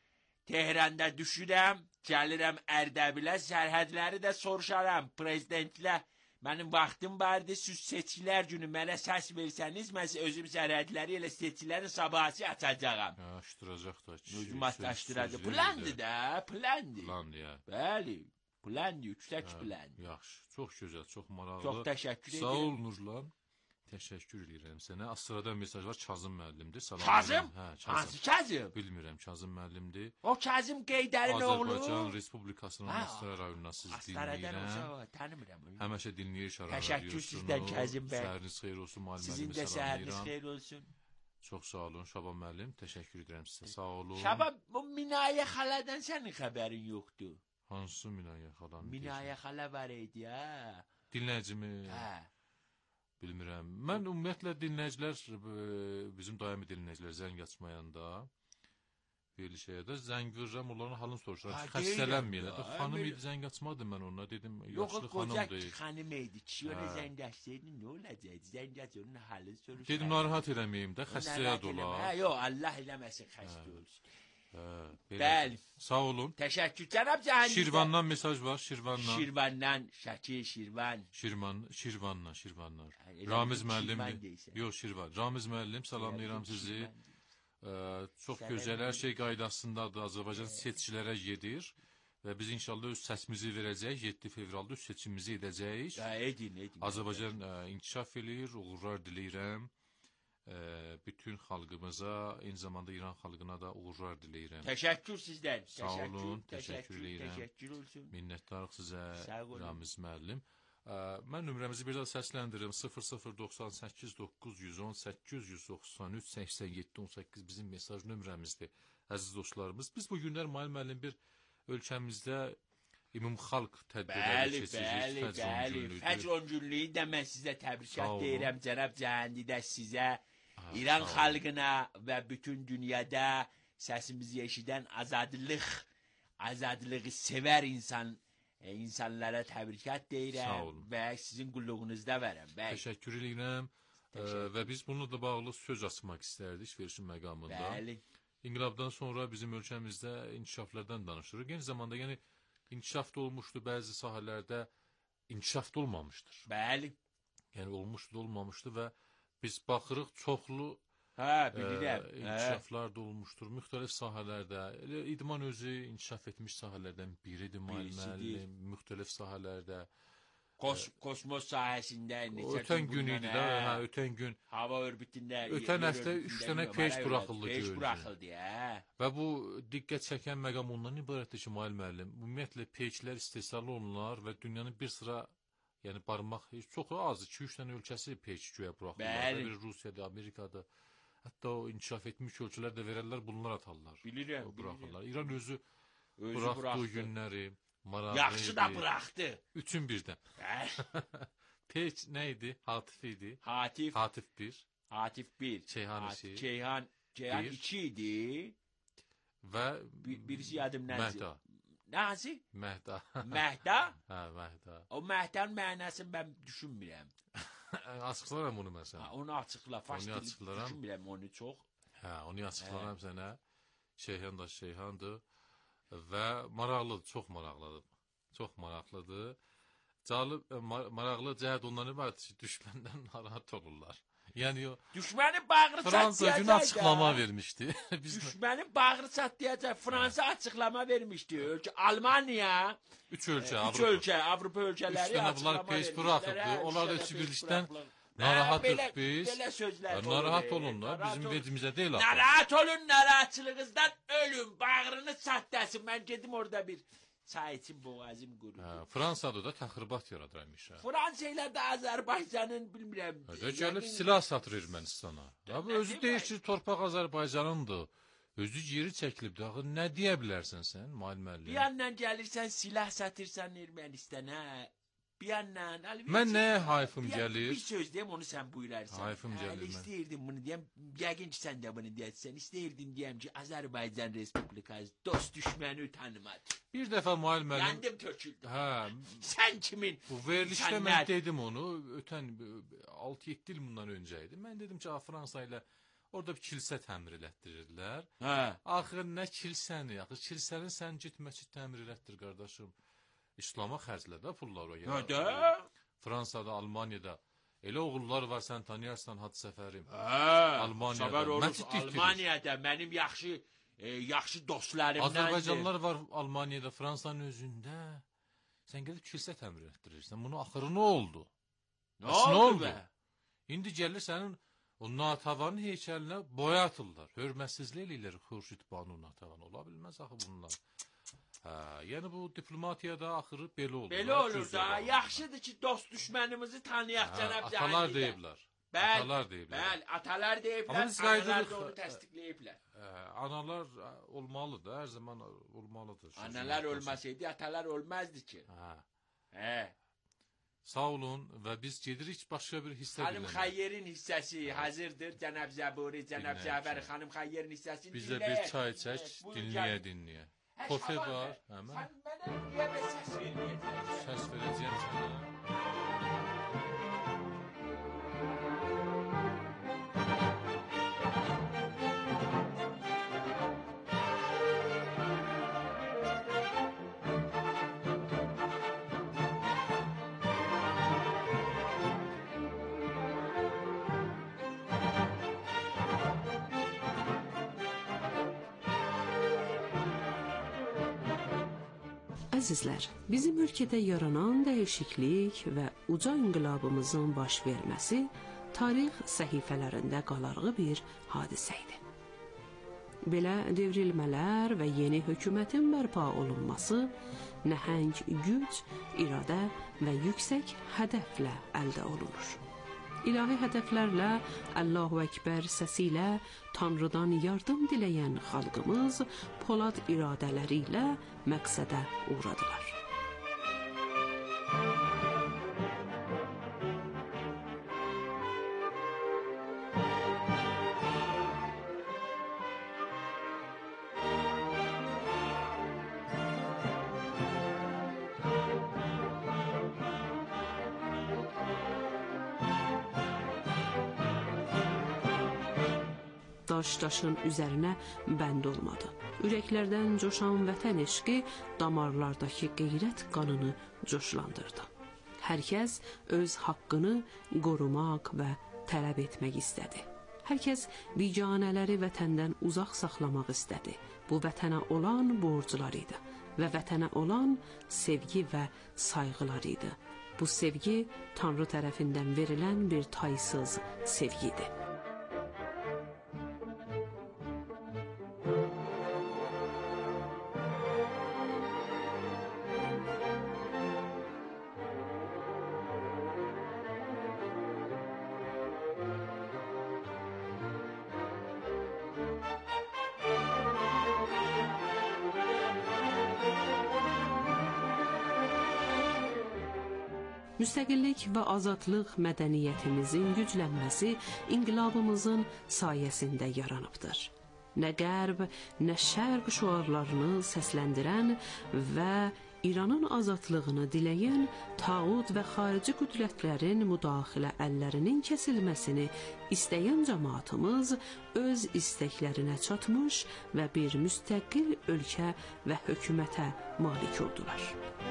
Tehranda düşürəm. Gəlirəm Ərdəbilə, sərhədləri də soruşaram. Prezidentlə mənim vaxtım vardı, siz seçkilər günü mənə səs versəniz, mən özüm sərhədləri elə seçkilərin sabahı açacağam. Ya, açdıracaq da. ki, Özüm söz- açdıracaq. söz Plandır verir də. da, plandır. Plandır ya. Bəli, plandır, yüksək Hə, plandır. Yaxşı, çox gözəl, çox maraqlı. Çox təşəkkür Sağ edirəm. ol Nurlan. Təşəkkür edirəm sənə. Az sıradan mesaj var, Kazım müəllimdir. Salam. Kazım? Hə, Hansı Kazım. Kazım? Bilmirəm, Kazım müəllimdir. O Kazım Qeydərin Azərbaycan oğlu. Respublikasının Ha, Astara rayonundan sizi Astarədən dinləyirəm. olsa tanımıram onu. Həmişə dinləyir şərəflər Təşəkkür sizdən, Kazım bəy. Səhəriniz xeyir olsun, müəllim Sizin müəllimi də səhəriniz salamlayıram. xeyir olsun. Çox sağ olun, Şaban müəllim. Təşəkkür edirəm sizə. Sağ olun. Şaba, bu Minayə xaladan sənin xəbərin yoxdur. Hansı Minayə xalan? Minayə xala var idi ya. Dinləyicimi Hə. bilmirəm. Mən ümumiyyətlə dinləyicilər, e, bizim daimi dinləyicilər zəng açmayanda verilişəyə də zəng verirəm, onların halını soruşuram. Ha, ki, Xəstələnməyələr. deyirəm ya, Xanım əmr- idi, zəng açmadım mən ona. Dedim, Yox, yaşlı qoca xanımdır. xanım idi. Kişi ona Hə. zəng açsaydın nə olacaqdı? Zəng aç onun halını soruş. Dedim, narahat eləməyim də, xəstəyə Hə, dolar. yox, Allah eləməsin xəstə olsun. Hə, belə. Bəli. Sağ olun. Təşəkkür. Cənab Cəhənnəmdə. Şirvandan mesaj var, Şirvandan. Şirvandan, Şəki, Şirvan. Şirvan, Şirvandan, Şirvanlar. Hə, elə Ramiz bil müəllim. Şirvan deyirsən. Yox, Şirvan. Ramiz müəllim, salamlayıram sizi. Şirvan deyirsən. Ə, çox Sənə gözəl, hər bir- şey qaydasındadır. Azərbaycan seçkilərə gedir və biz inşallah öz səsimizi verəcəyik. yeddi fevralda öz seçimimizi edəcəyik. Ya, edin, edin. Azərbaycan ə, inkişaf eləyir, uğurlar diləyirəm. Ə, bütün xalqımıza, eyni zamanda İran xalqına da uğurlar diləyirəm. Təşəkkür sizdən. Sağ Təşəkkür, olun, təşəkkür təşəkkür, edirəm. təşəkkür olsun. Minnətdarıq sizə, Sağ olun. Ramiz müəllim. Ə, Mən nömrəmizi bir daha səsləndirirəm. sıfır sıfır doxsan səkkiz doqquz yüz on səkkiz yüz doxsan üç səksən yeddi on səkkiz bizim mesaj nömrəmizdir, əziz dostlarımız. Biz bu günlər müəllim müəllim bir ölkəmizdə ümumxalq tədbirləri Bəli, keçiririk. bəli, Fəcr on bəli. günlükdür. Fəcr on günlüyü də mən sizə Sağ təbrikat olun. deyirəm. Cənab Cəhəndidə sizə, Ha, İran sağ olun. xalqına və bütün dünyada səsimizi eşidən azadlıq, azadlığı sevər insan, e, insanlara təbrikat Sağ deyirəm olun. və sizin qulluğunuzda verəm. Bəli, Təşəkkür edirəm. Ə, Və biz bununla da bağlı söz açmaq istərdik verişin məqamında. bəli. İnqilabdan sonra bizim ölkəmizdə inkişaflardan danışırıq. Eyni zamanda yəni inkişaf da olmuşdu, bəzi sahələrdə inkişaf da olmamışdır. Bəli. Yəni olmuşdu, olmamışdı və biz baxırıq çoxlu Hə, ə, bilirəm. Hə. inkişaflar da olmuşdur müxtəlif sahələrdə. Elə idman özü inkişaf etmiş sahələrdən biridir, müəllim, Birisidir. müəllim, müxtəlif sahələrdə. Kos, kosmos sahəsində neçə Ötən gün gün bundan, idi də, hə, hə, ötən gün hava orbitində. Ötən yer həftə orbitində üç dənə bilmirəm, peyç hara buraxıldı Peyç göydə. buraxıldı, hə. və bu diqqət çəkən məqam ondan ibarətdir ki, müəllim, müəllim, ümumiyyətlə peyçlər istehsal olunurlar və dünyanın bir sıra yəni barmaq heç çox az iki üç dənə ölkəsi peyç göyə buraxırlar. Bəli. Bir Rusiyadır, Amerikadır. Hətta o inkişaf etmiş ölkələr də verərlər, bunlar atarlar. Bilirəm, O buraxırlar. bilirəm. İran özü, Özü buraxdığı buraxdı. günləri maraqlı Yaxşı da idi. buraxdı. Üçün birdən. Hə? Peç nə idi? Hatif idi. Hatif, Hatif bir Hatif bir. Ceyhan Hatif- iki. Ceyhan, Ceyhan Bir. iki idi. və Bir, birisi yadım nəzi. Məhda. Nəzi? Məhda. Məhda? Hə, Məhda. O məhdən mənasını mən düşünmürəm. Açıqlaram bunu mən Ha, sənə. onu açıqla. Fars Onu dili açıqlaram. düşünmürəm onu çox. Hə, onu açıqlaram sənə. Şeyhan da Şeyhandır və maraqlıdır, çox maraqlıdır. Çox maraqlıdır. Cəlib e, mar maraqlı cəhət ondan ibarət ki, düşməndən narahat olurlar. Yəni o Düşmənin bağrı Fransa çatlayacaq. gün açıqlama vermişdi. Biz Düşmənin bağrı çatlayacaq. Fransa açıqlama vermişdi. Ölkə Almaniya, üç ölkə üç Avropa. ölkə, Avropa ölkələri Üç dənə bunlar açıqlama peş vermişlər. buraxıbdı. Hə, Onlar da üç dənə üçü peş birlikdən buraxıblar. narahatıq Hə, belə- biz. Belə sözlər olur. Narahat e, olun da, narahat bizim olun. vecimizə deyil axı. Narahat olun, narahatçılığınızdan ölün. Bağrını çatlasın. Mən gedim orada bir çay için boğazım qurudu. Hə, Fransada da təxribat yaradırmış. Fransa ilə də Azərbaycanın bilmirəm. Hədə gəlib yəqin- silah satır Ermənistana. Abi nə özü demək? deyir ki, torpaq Azərbaycanındır. Özü yeri çəkilib daxı. Nə deyə bilərsən sən, Mail Bir müəllim? yandan gəlirsən silah satırsan Ermənistana. Bir yandan Alvi- Mən nəyə hayfım Bir yan- gəlir? Bir söz deyim onu sen buyurarsan. Hayfım Hə, gəlir elə mən. istəyirdim bunu deyəm. Yəqin ki sən də bunu deyəsən. İstəyirdim deyəm ki Azərbaycan Respublikası dost düşməni tanımadı. Bir dəfə Mail müəllim Yandım töküldüm. hə, Sen kimin? bu verilişdə Sən mən nə- dedim onu, ötən altı yeddi il bundan öncə idi. Mən dedim ki, Fransa ilə orada bir kilsə təmir elətdirirdilər. Hə. Axı nə kilsəni? Axı kilsəni sən get məscid təmir elətdir qardaşım. İslama xərclə də pullar o yerə. Nədə? Fransada, Almaniyada elə oğullar var sən tanıyarsan Hacı Səfərim. Hə. Almaniyada, Xəbər olur. məscid tikdirir. Almaniyada mənim yaxşı e, yaxşı dostlarımdandır. Azərbaycanlılar var Almaniyada, Fransanın özündə. Sən gedib kilsə təmir etdirirsən. Bunun axırı nə oldu? Nə Bəs nə oldu oldu? be? İndi gəlir sənin o Natavanın heykəlinə boya atırlar. Hörmətsizlik eləyirlər Xurşid Banu Natavan. Ola bilməz axı bunlar. Hə, yəni bu diplomatiyada axırı belə olur. Belə olur da. Yaxşıdır ki dost düşmənimizi tanıyaq Hə, cənab atalar Cahangir. deyiblər. Bəli, Atalar deyiblər. Bəli, atalar deyiblər, Amma biz analar qayıdırıq, da onu ə, təsdiqləyiblər. Hə, analar ə, olmalıdır, hər zaman olmalıdır. Sözün Analar ortası. olmasaydı atalar olmazdı ki. Hə. Hə. Sağ olun və biz gedirik başqa bir hissə Xanım dinləməyə. Xayyer'in hissəsi hazırdır. Cənab Zəburi, Cənab Dinləyək. Cəfər xanım Xayyer'in hissəsini Biz də bir dinləyək, çay dinləyək. çək, Buyurun, dinləyə gəlin. dinləyə. Hə, Kofe Şaban var, bəy, həmən. Sən mənə niyə bir səs verməyəcəksən? Səs verəcəyəm sənə. Əzizlər, bizim ölkədə yaranan dəyişiklik və uca inqilabımızın baş verməsi tarix səhifələrində qalarğı bir hadisə idi. Belə devrilmələr və yeni hökumətin bərpa olunması nəhəng güc, iradə və yüksək hədəflə əldə olunur. İlahi hədəflərlə Allahu Ekber səsi ilə Tanrıdan yardım diləyən xalqımız polad iradələri ilə məqsədə uğradılar. Daş daşın üzərinə bənd olmadı. Ürəklərdən coşan vətən eşqi damarlardakı qeyrət qanını coşlandırdı. Hər kəs öz haqqını qorumaq və tələb etmək istədi. Hər kəs biganələri vətəndən uzaq saxlamaq istədi. Bu vətənə olan borclar idi və vətənə olan sevgi və sayğılar idi. Bu sevgi Tanrı tərəfindən verilən bir taysız sevgidir. Müstəqillik və azadlıq mədəniyyətimizin güclənməsi inqilabımızın sayəsində yaranıbdır. Nə qərb, nə şərq şüarlarını səsləndirən və İranın azadlığını diləyən tağut və xarici qüdrətlərin müdaxilə əllərinin kəsilməsini istəyən cəmaatımız öz istəklərinə çatmış və bir müstəqil ölkə və hökumətə malik oldular.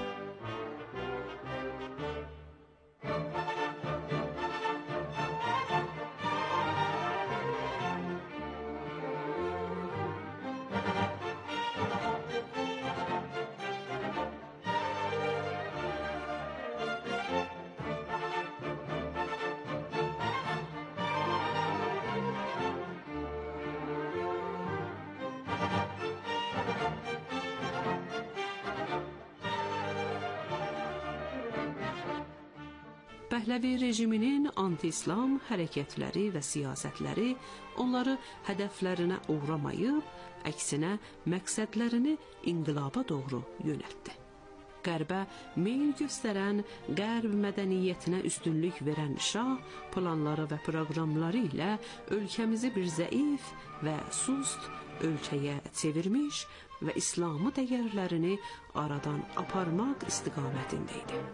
Pəhləvi rejiminin anti-İslam hərəkətləri və siyasətləri onları hədəflərinə uğramayıb, əksinə məqsədlərini inqilaba doğru yönəltdi. Qərbə meyl göstərən, qərb mədəniyyətinə üstünlük verən şah planları və proqramları ilə ölkəmizi bir zəif və sust ölkəyə çevirmiş və İslamı dəyərlərini aradan aparmaq istiqamətində idi.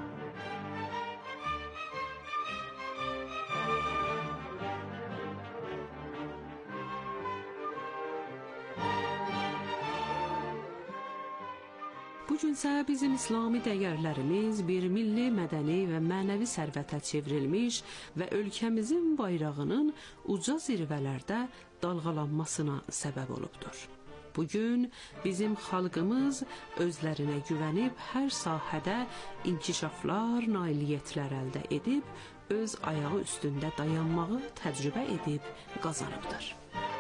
Bugünsə bizim İslami dəyərlərimiz bir milli, mədəni və mənəvi sərvətə çevrilmiş və ölkəmizin bayrağının uca zirvələrdə dalğalanmasına səbəb olubdur. Bugün bizim xalqımız özlərinə güvənib hər sahədə inkişaflar, nailiyyətlər əldə edib, öz ayağı üstündə dayanmağı təcrübə edib qazanıbdır.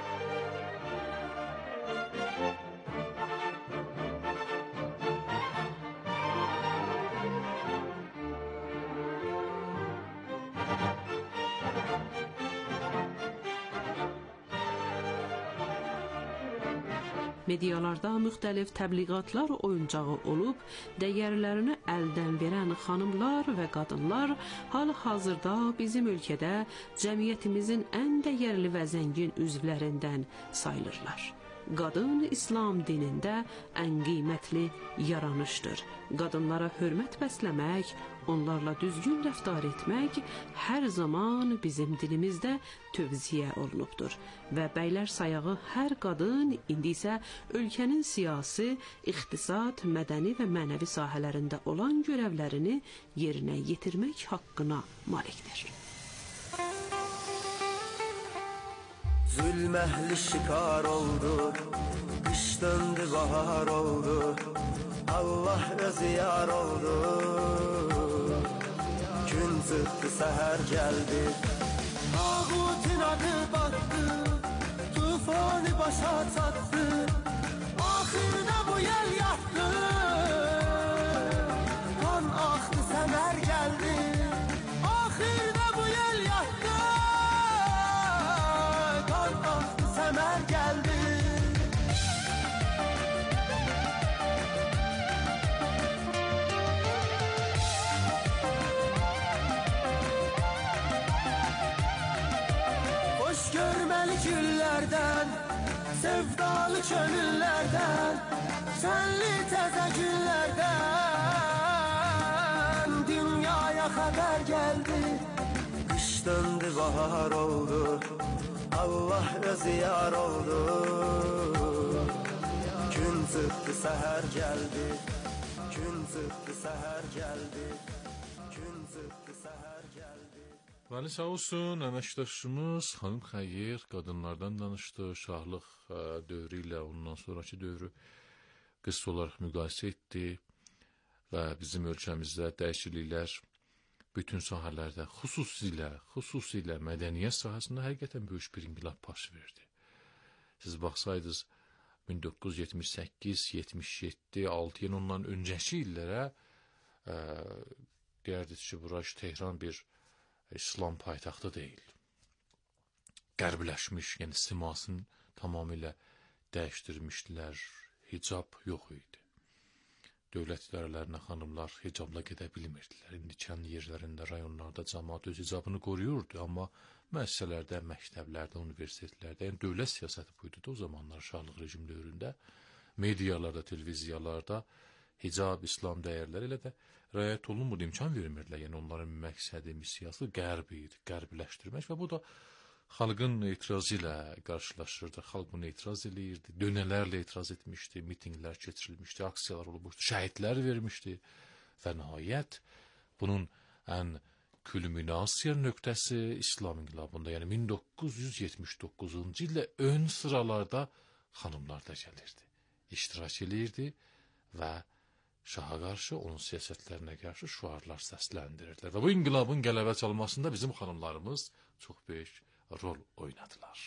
Medialarda müxtəlif təbliğatlar oyuncağı olub, dəyərlərini əldən verən xanımlar və qadınlar hal-hazırda bizim ölkədə cəmiyyətimizin ən dəyərli və zəngin üzvlərindən sayılırlar. Qadın İslam dinində ən qiymətli yaranışdır. Qadınlara hörmət bəsləmək, onlarla düzgün rəftar etmək hər zaman bizim dilimizdə tövziyə olunubdur. Və bəylər sayağı hər qadın indi isə ölkənin siyasi, iqtisad, mədəni və mənəvi sahələrində olan görevlərini yerinə yetirmək haqqına malikdir. Zulm ehli şikar oldu, kış döndü bahar oldu, Allah özü yar oldu. Gün zıttı seher geldi, tağutun adı battı, tufanı başa çattı, ahirde bu yel yattı, kan aktı semer geldi, ahirde bu yel yattı. Semer geldi. Hoş görmeli güllerden, sevdalı gönüllerden, senli teze günlerden dünyaya haber geldi. Kış döndü bahar oldu, Allah özü yar oldu. Gün zıttı seher geldi, gün zıttı seher geldi, gün zıttı seher geldi. Vəli sağ olsun, əməkdaşımız xanım Xəyir qadınlardan danışdı, şahlıq dövrü ilə ondan sonraki dövrü qısa olaraq müqayisə etdi və bizim ölkəmizdə dəyişikliklər bütün sahələrdə, xüsusilə, xüsusilə mədəniyyət sahəsində həqiqətən böyük bir inqilab baş verdi. Siz baxsaydınız min doqquz yüz yetmiş səkkiz yetmiş yeddi altı il ondan öncəki illərə e, deyərdiniz ki, burası Tehran bir İslam paytaxtı deyil. Qərbləşmiş, yəni simasını tamamilə dəyişdirmişdilər, hicab yox idi. dövlət idarələrinə xanımlar hicabla gedə bilmirdilər. İndikən yerlərində, rayonlarda cəmaət öz hicabını qoruyurdu, amma müəssisələrdə, məktəblərdə, universitetlərdə, yəni dövlət siyasəti buydu da o zamanlar şahlıq rejim dövründə, medialarda, televiziyalarda hicab, İslam dəyərləri ilə də rəayət olunmur, imkan vermirdilər. Yəni onların məqsədi, missiyası qərb idi, qərbiləşdirmək və bu da xalqın etirazı ilə qarşılaşırdı. Xalq bunu etiraz edirdi, dönələrlə etiraz etmişdi, mitinglər keçirilmişdi, aksiyalar olmuşdu, şəhidlər vermişdi və nəhayət bunun ən külminasiya nöqtəsi İslam inqilabında, yəni min doqquz yüz yetmiş doqquzuncu ildə ön sıralarda xanımlar da gəlirdi, iştirak edirdi və şaha qarşı, onun siyasətlərinə qarşı şüarlar səsləndirirdilər. Və bu inqilabın qələbə çalmasında bizim xanımlarımız çox böyük rol oynadılar.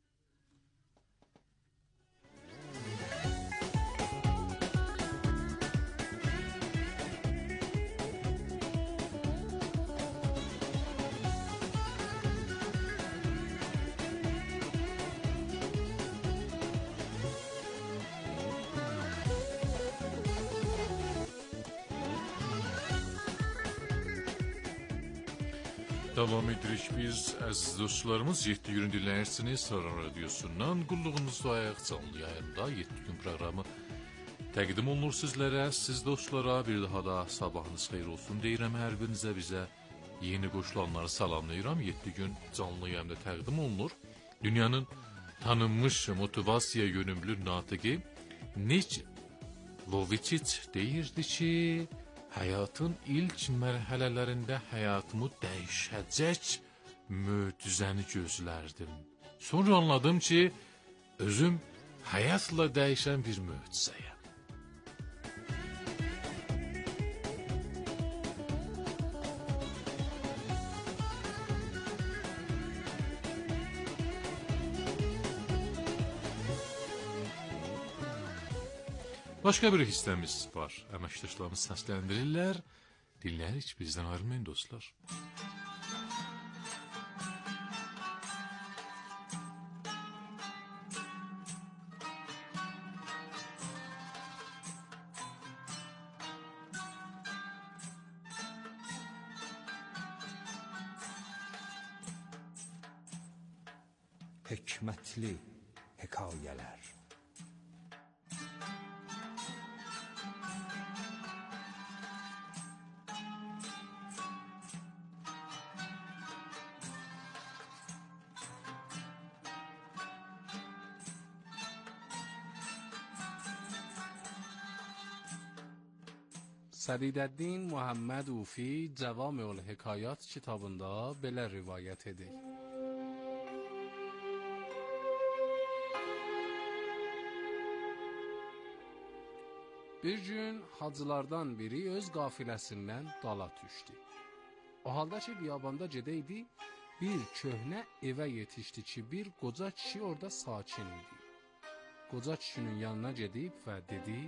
Davam edirik biz, əziz dostlarımız. yeddi gün dinləyirsiniz Saran Radiosundan. Qulluğunuzda ayaq canlı yayında yeddi gün proqramı təqdim olunur sizlərə. Siz dostlara bir daha da sabahınız xeyir olsun deyirəm. Hər birinizə bizə yeni qoşulanları salamlayıram. yeddi gün canlı yayında təqdim olunur. Dünyanın tanınmış motivasiya yönümlü natiqi Nietzsche Vovicic deyirdi ki, həyatın ilk mərhələlərində həyatımı dəyişəcək möcüzəni gözlərdim. Sonra anladım ki, özüm həyatla dəyişən bir möcüzəyəm. Başqa bir hissəmiz var. Əməkdaşlarımız səsləndirirlər. Dinləyirik, bizdən ayrılmayın dostlar. Hikmətli hekayələr. Sadidəddin Muhammed Ufi Cəvamiül Hekayat kitabında belə rivayət edir. Bir gün hacılardan biri öz qafiləsindən dala düşdü. O halda ki, biyabanda gedəydi, bir köhnə evə yetişdi ki, bir qoca kişi orada sakin idi. Qoca kişinin yanına gedib və dedi: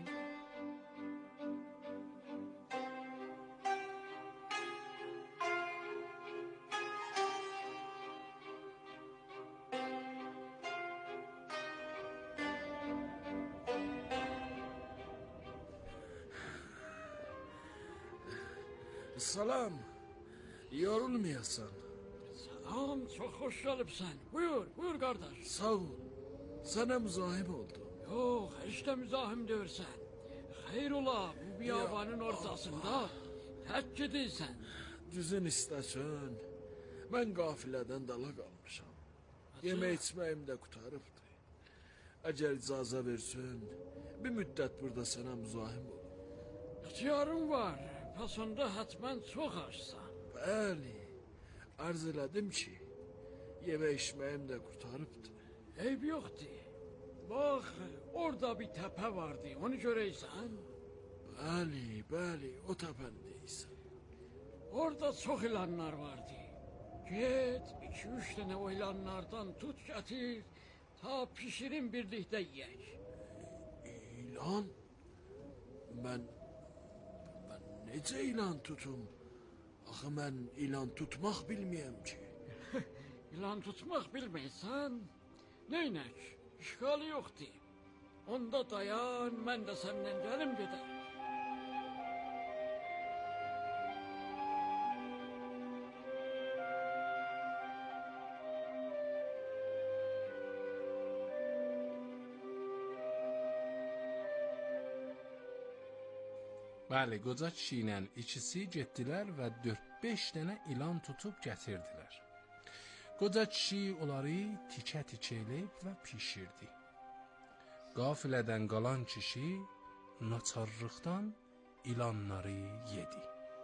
Salam, yorulmayasan. Salam, çox xoş gəlibsən. Buyur, buyur qardaş. Sağ ol, sənə müzahim oldu. Yox, heç də müzahim deyirsən. Xeyr ola, bu biyabanın ortasında tək gedirsən. Düzün istəsən, mən qafilədən dala qalmışam. Yemək içməyim də qutarıbdır. Əgər icazə versin, bir müddət burada sənə müzahim olum. İxtiyarın var. Pasında hətmən çox açsan. Bəli, arz elədim ki, yemək içməyim də qurtarıbdır. Eyb yoxdur. Bax, orada bir təpə vardı, onu görəysən. Bəli, bəli, o təpəndəysən. Orada çox ilanlar vardı. Get, iki üç dənə o ilanlardan tut gətir, ta pişirin birlikdə yiyək. İlan? Mən... Necə ilan tutum? Axı mən ilan tutmaq bilməyəm ki. İlan tutmaq bilməysən, neynək? İşğalı yoxdur. Onda dayan, mən də səndən gəlim gedər. Bəli, qoca kişi ilə ikisi getdilər və dörd beş dənə ilan tutub gətirdilər. Qoca kişi onları tikə-tikə eləyib və pişirdi. Qafilədən qalan kişi naçarlıqdan ilanları yedi.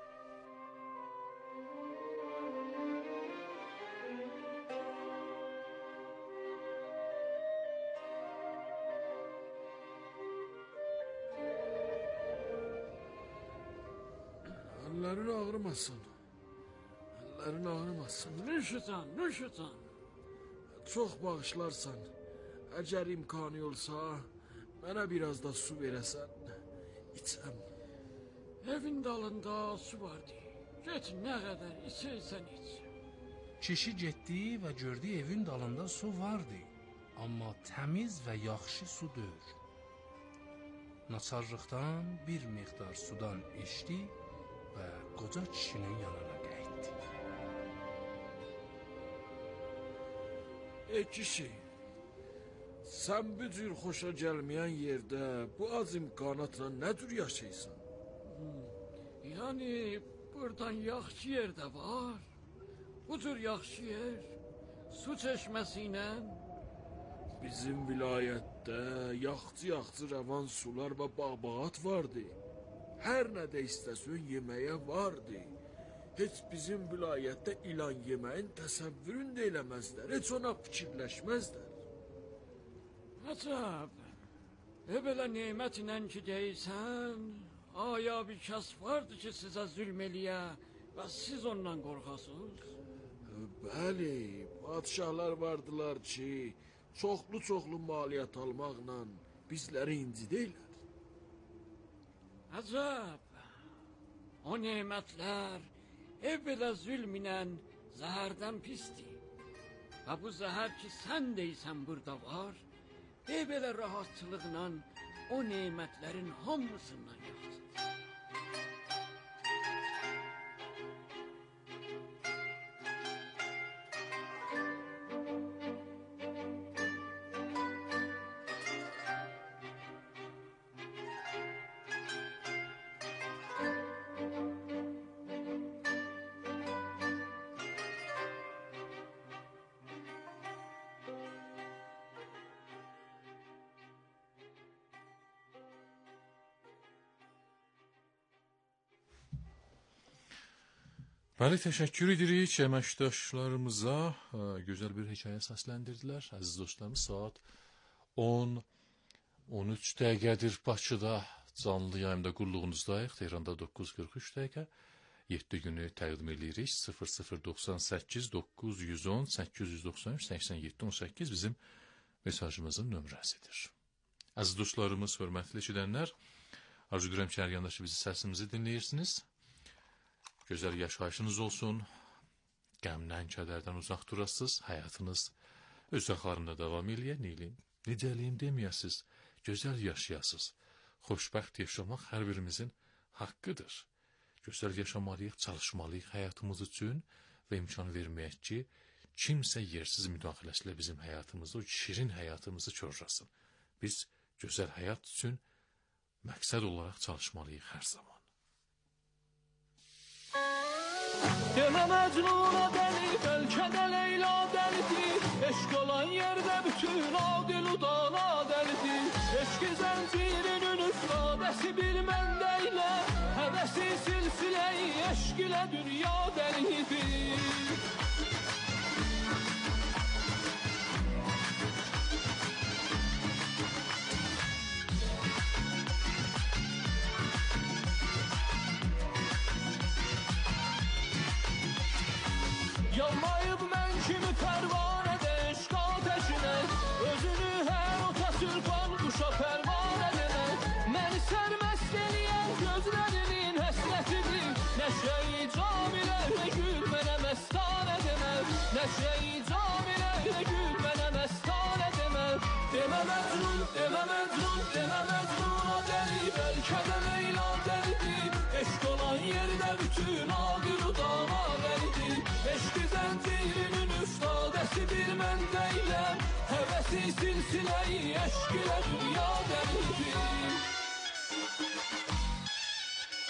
Əllərin ağrımasın. Əllərin ağrımasın. Nüşücan, nüşücan. Çox bağışlarsan. Əgər imkanı olsa, mənə biraz da su verəsən. İçəm. Evin dalında su vardı. Get nə qədər içəysən iç. Kişi getdi və gördü evin dalında su vardı. Amma təmiz və yaxşı su deyil. Naçarlıqdan bir miqdar sudan içdi və qoca kişinin yanına qayıtdı. Ey kişi, sən bu cür xoşa gəlməyən yerdə bu az imkanatla nə cür yaşayırsan? Yəni, buradan yaxşı yer də var. Bu cür yaxşı yer, su çeşməsi ilə. Bizim vilayətdə yaxçı-yaxçı rəvan sular və bağ-bağat vardı. Hər nədə istəsən yeməyə vardı. Heç bizim vilayətdə ilan yeməyin təsəvvürün də eləməzlər. Heç ona fikirləşməzlər. Əcəb, e belə nemət ilə ki deysən, aya bir kəs vardı ki sizə zülm eləyə və siz ondan qorxasınız? Bəli, padişahlar vardılar ki, çoxlu-çoxlu maliyyət almaqla bizləri incidəylər. Əcəb, o nemətlər ev belə zülm ilə zəhərdən pisdir. Və bu zəhər ki sən deysən burada var, ev belə rahatçılıqla o nemətlərin hamısından yaxşı. Bəli, təşəkkür edirik əməkdaşlarımıza. Gözəl bir hekayə səsləndirdilər. Əziz dostlarımız, saat on on üç dəqiqədir Bakıda canlı yayımda qulluğunuzdayıq. Tehranda doqquz qırx üç dəqiqə. yeddi günü təqdim edirik. sıfır sıfır doxsan səkkiz doqquz yüz on səkkiz yüz doxsan üç səksən yeddi on səkkiz bizim mesajımızın nömrəsidir. Əziz dostlarımız, hörmətli eşidənlər, arzu edirəm ki, hər yanda ki, bizi səsimizi dinləyirsiniz. Gözəl yaşayışınız olsun, qəmdən, kədərdən uzaq durasınız, həyatınız öz axarında davam eləyə, neyliyim, necəliyim deməyəsiz, gözəl yaşayasınız. Xoşbəxt yaşamaq hər birimizin haqqıdır. Gözəl yaşamalıyıq, çalışmalıyıq həyatımız üçün və imkan verməyək ki, kimsə yersiz müdaxiləsilə bizim həyatımızı, o şirin həyatımızı çorlasın. Biz gözəl həyat üçün məqsəd olaraq çalışmalıyıq hər zaman. Demə Məcnuna dəli, bəlkə də Leyla dəlidir. Eşq olan yerdə bütün adil udana dəlidir. Eşqi zəncirinin üfradəsi bir məndə ilə, həvəsi silsiləyi eşq ilə dünya dəlidir. Yanmayıb mən kimi pərvanədə eşq ateşinə, özünü hər ota sürpan quşa pərvanə demək. Məni sərməst eləyən gözlərinin həsrətidir. Nəşəyi camilərlə gül mənə məstanə demək. Nəşəyi camilərlə gül mənə məstanə demək. Demə Məcnun, demə Məcnun, demə Məcnuna dəli, bəlkə də Leyla dəlidir. Eşq olan yerdə bütün adil udana dəlidir. Eşqi zəncirinin üstadəsi bir məndə ilə, həvəsi silsiləyi eşq ilə dünya dəlidir.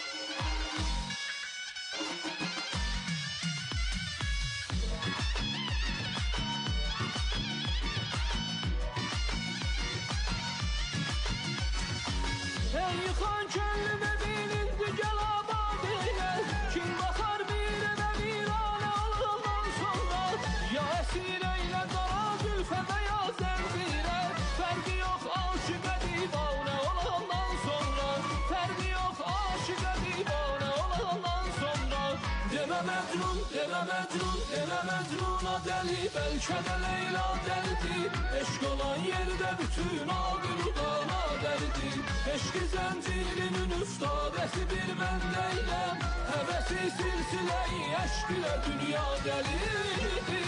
Sen yıkan könlümü bilindi gel abad eyle. Kim bakar bir eve virane alından sonra. Ya esir eyle kara zülfe beyaz zembire. Ferdi yok aşık divane olandan sonra. Ferdi yok aşık divane olandan sonra. Deme Mecnun, deme Mecnun, deme Mecnun'a deli. Belki de Leyla deldi. Eşk olan yerde bütün ağırlığa derdi. Eşki zincirinin üstadesi bir ben değilim. Hevesi silsileyi eşk ile dünya delidi.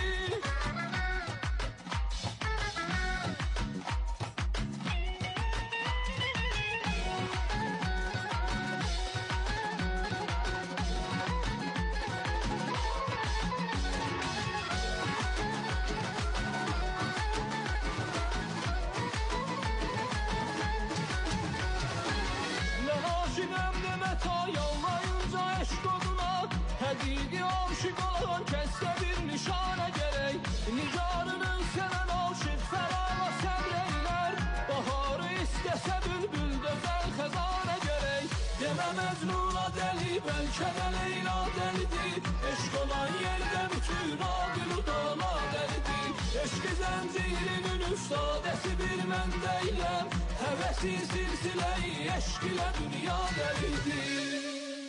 Həqiqi aşık olan kəsdə bir nişanə gerək. Nigarının sənən aşık fərala səbr eylər. Baharı istəsə bülbül dözəl xəzanə gerək. Demə Mecnun'a deli, bəlkə də Leyla delidir. Eşq olan yerdə bütün ağılı dala delidir. Eşqi zəncirinin üstadəsi bir mən deyiləm. Həvəsi silsiləyi eşq ilə dünya delidir.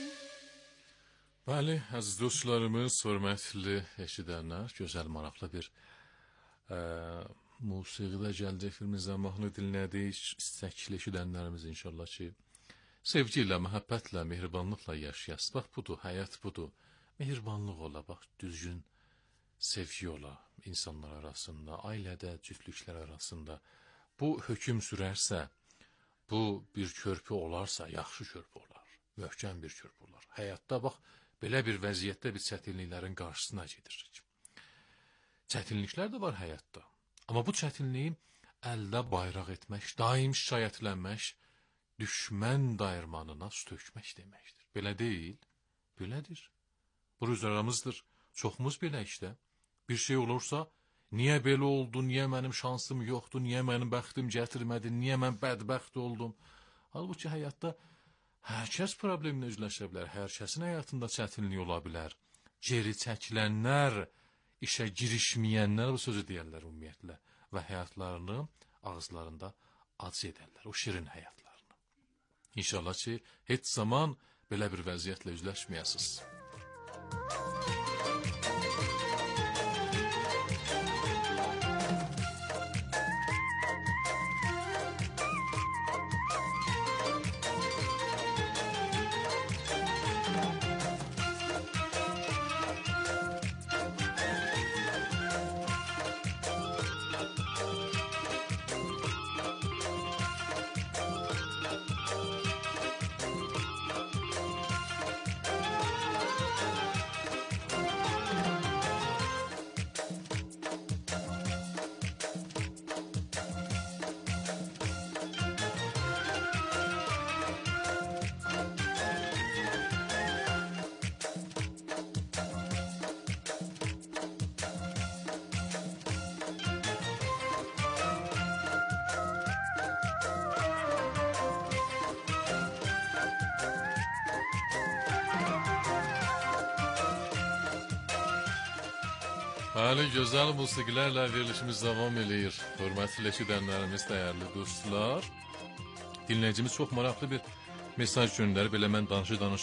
Bəli, əziz dostlarımız, hörmətli eşidənlər, gözəl maraqlı bir ə, musiqidə gələcək filmin zamanını dinlədik. İstəkli eşidənlərimiz inşallah ki, sevgi ilə, məhəbbətlə, mehribanlıqla yaşayasın. Bax, budur, həyat budur. Mehribanlıq ola, bax, düzgün sevgi ola insanlar arasında, ailədə, cütlüklər arasında. Bu hökm sürərsə, bu bir körpü olarsa, yaxşı körpü olar, möhkəm bir körpü olar. Həyatda, bax, belə bir vəziyyətdə biz çətinliklərin qarşısına gedirik. Çətinliklər də var həyatda. Amma bu çətinliyi əldə bayraq etmək, daim şikayətlənmək, düşmən dayırmanına su tökmək deməkdir. Belə deyil, belədir. Bu öz aramızdır. Çoxumuz belə işdə. Bir şey olursa, niyə belə oldu, niyə mənim şansım yoxdur, niyə mənim bəxtim gətirmədi, niyə mən bədbəxt oldum. Halbuki həyatda hər kəs problemlə üzləşə bilər, hər kəsin həyatında çətinlik ola bilər. Geri çəkilənlər, işə girişməyənlər bu sözü deyərlər ümumiyyətlə və həyatlarını ağızlarında acı edərlər, o şirin həyatlarını. İnşallah ki, heç zaman belə bir vəziyyətlə üzləşməyəsiniz. Bəli, gözəl musiqilərlə verilişimiz davam eləyir. Hörmətli eşidənlərimiz, dəyərli dostlar. Dinləyicimiz çox maraqlı bir mesaj göndərib, elə mən danışı danışım.